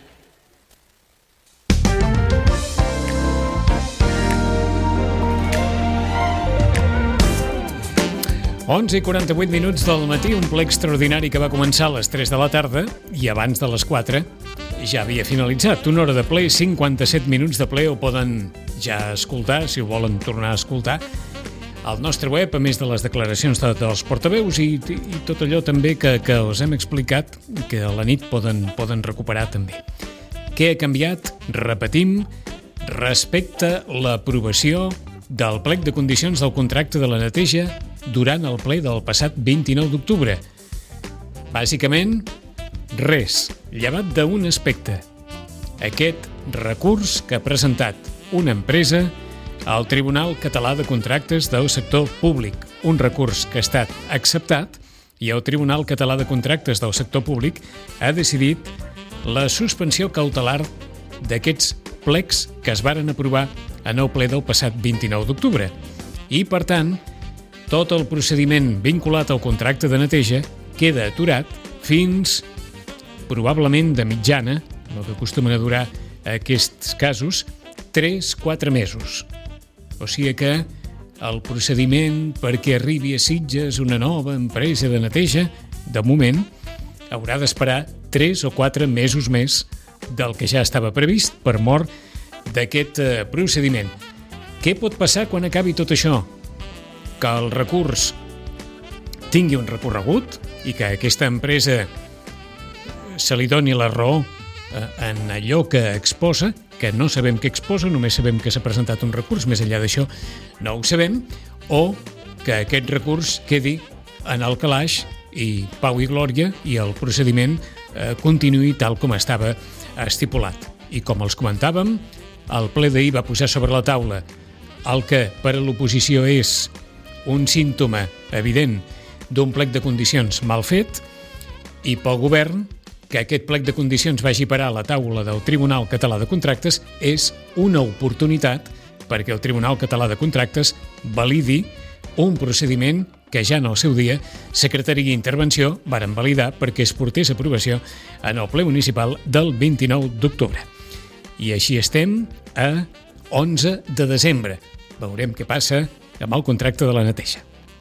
B: onze i quaranta-vuit minuts del matí, un ple extraordinari que va començar a les tres de la tarda i abans de les quatre ja havia finalitzat. Una hora de ple, cinquanta-set minuts de ple, ho poden ja escoltar, si ho volen tornar a escoltar, al nostre web, a més de les declaracions de, dels portaveus i, i tot allò també que, que us hem explicat, que a la nit poden, poden recuperar també. Què ha canviat? Repetim, respecte l'aprovació del plec de condicions del contracte de la neteja durant el ple del passat vint-i-nou d'octubre. Bàsicament, res, llevat d'un aspecte. Aquest recurs que ha presentat una empresa al Tribunal Català de Contractes del Sector Públic, un recurs que ha estat acceptat i el Tribunal Català de Contractes del Sector Públic ha decidit la suspensió cautelar d'aquests plecs que es varen aprovar en el ple del passat vint-i-nou d'octubre. I, per tant, tot el procediment vinculat al contracte de neteja queda aturat fins, probablement de mitjana, el que acostumen a durar aquests casos, tres a quatre mesos. O sigui que el procediment perquè arribi a Sitges una nova empresa de neteja, de moment, haurà d'esperar tres o quatre mesos més del que ja estava previst per mort d'aquest procediment. Què pot passar quan acabi tot això? Que el recurs tingui un recorregut i que aquesta empresa se li doni la raó en allò que exposa, que no sabem què exposa, només sabem que s'ha presentat un recurs, més enllà d'això no ho sabem, o que aquest recurs quedi en el calaix i pau i glòria i el procediment eh, continuï tal com estava estipulat. I com els comentàvem, el ple d'ahir va posar sobre la taula el que per a l'oposició és un símptoma evident d'un plec de condicions mal fet i pel govern que aquest plec de condicions vagi parar a la taula del Tribunal Català de Contractes és una oportunitat perquè el Tribunal Català de Contractes validi un procediment que ja en el seu dia Secretaria d'Intervenció varen validar perquè es portés a aprovació en el ple municipal del vint-i-nou d'octubre. I així estem a onze de desembre. Veurem què passa amb el contracte de la neteja.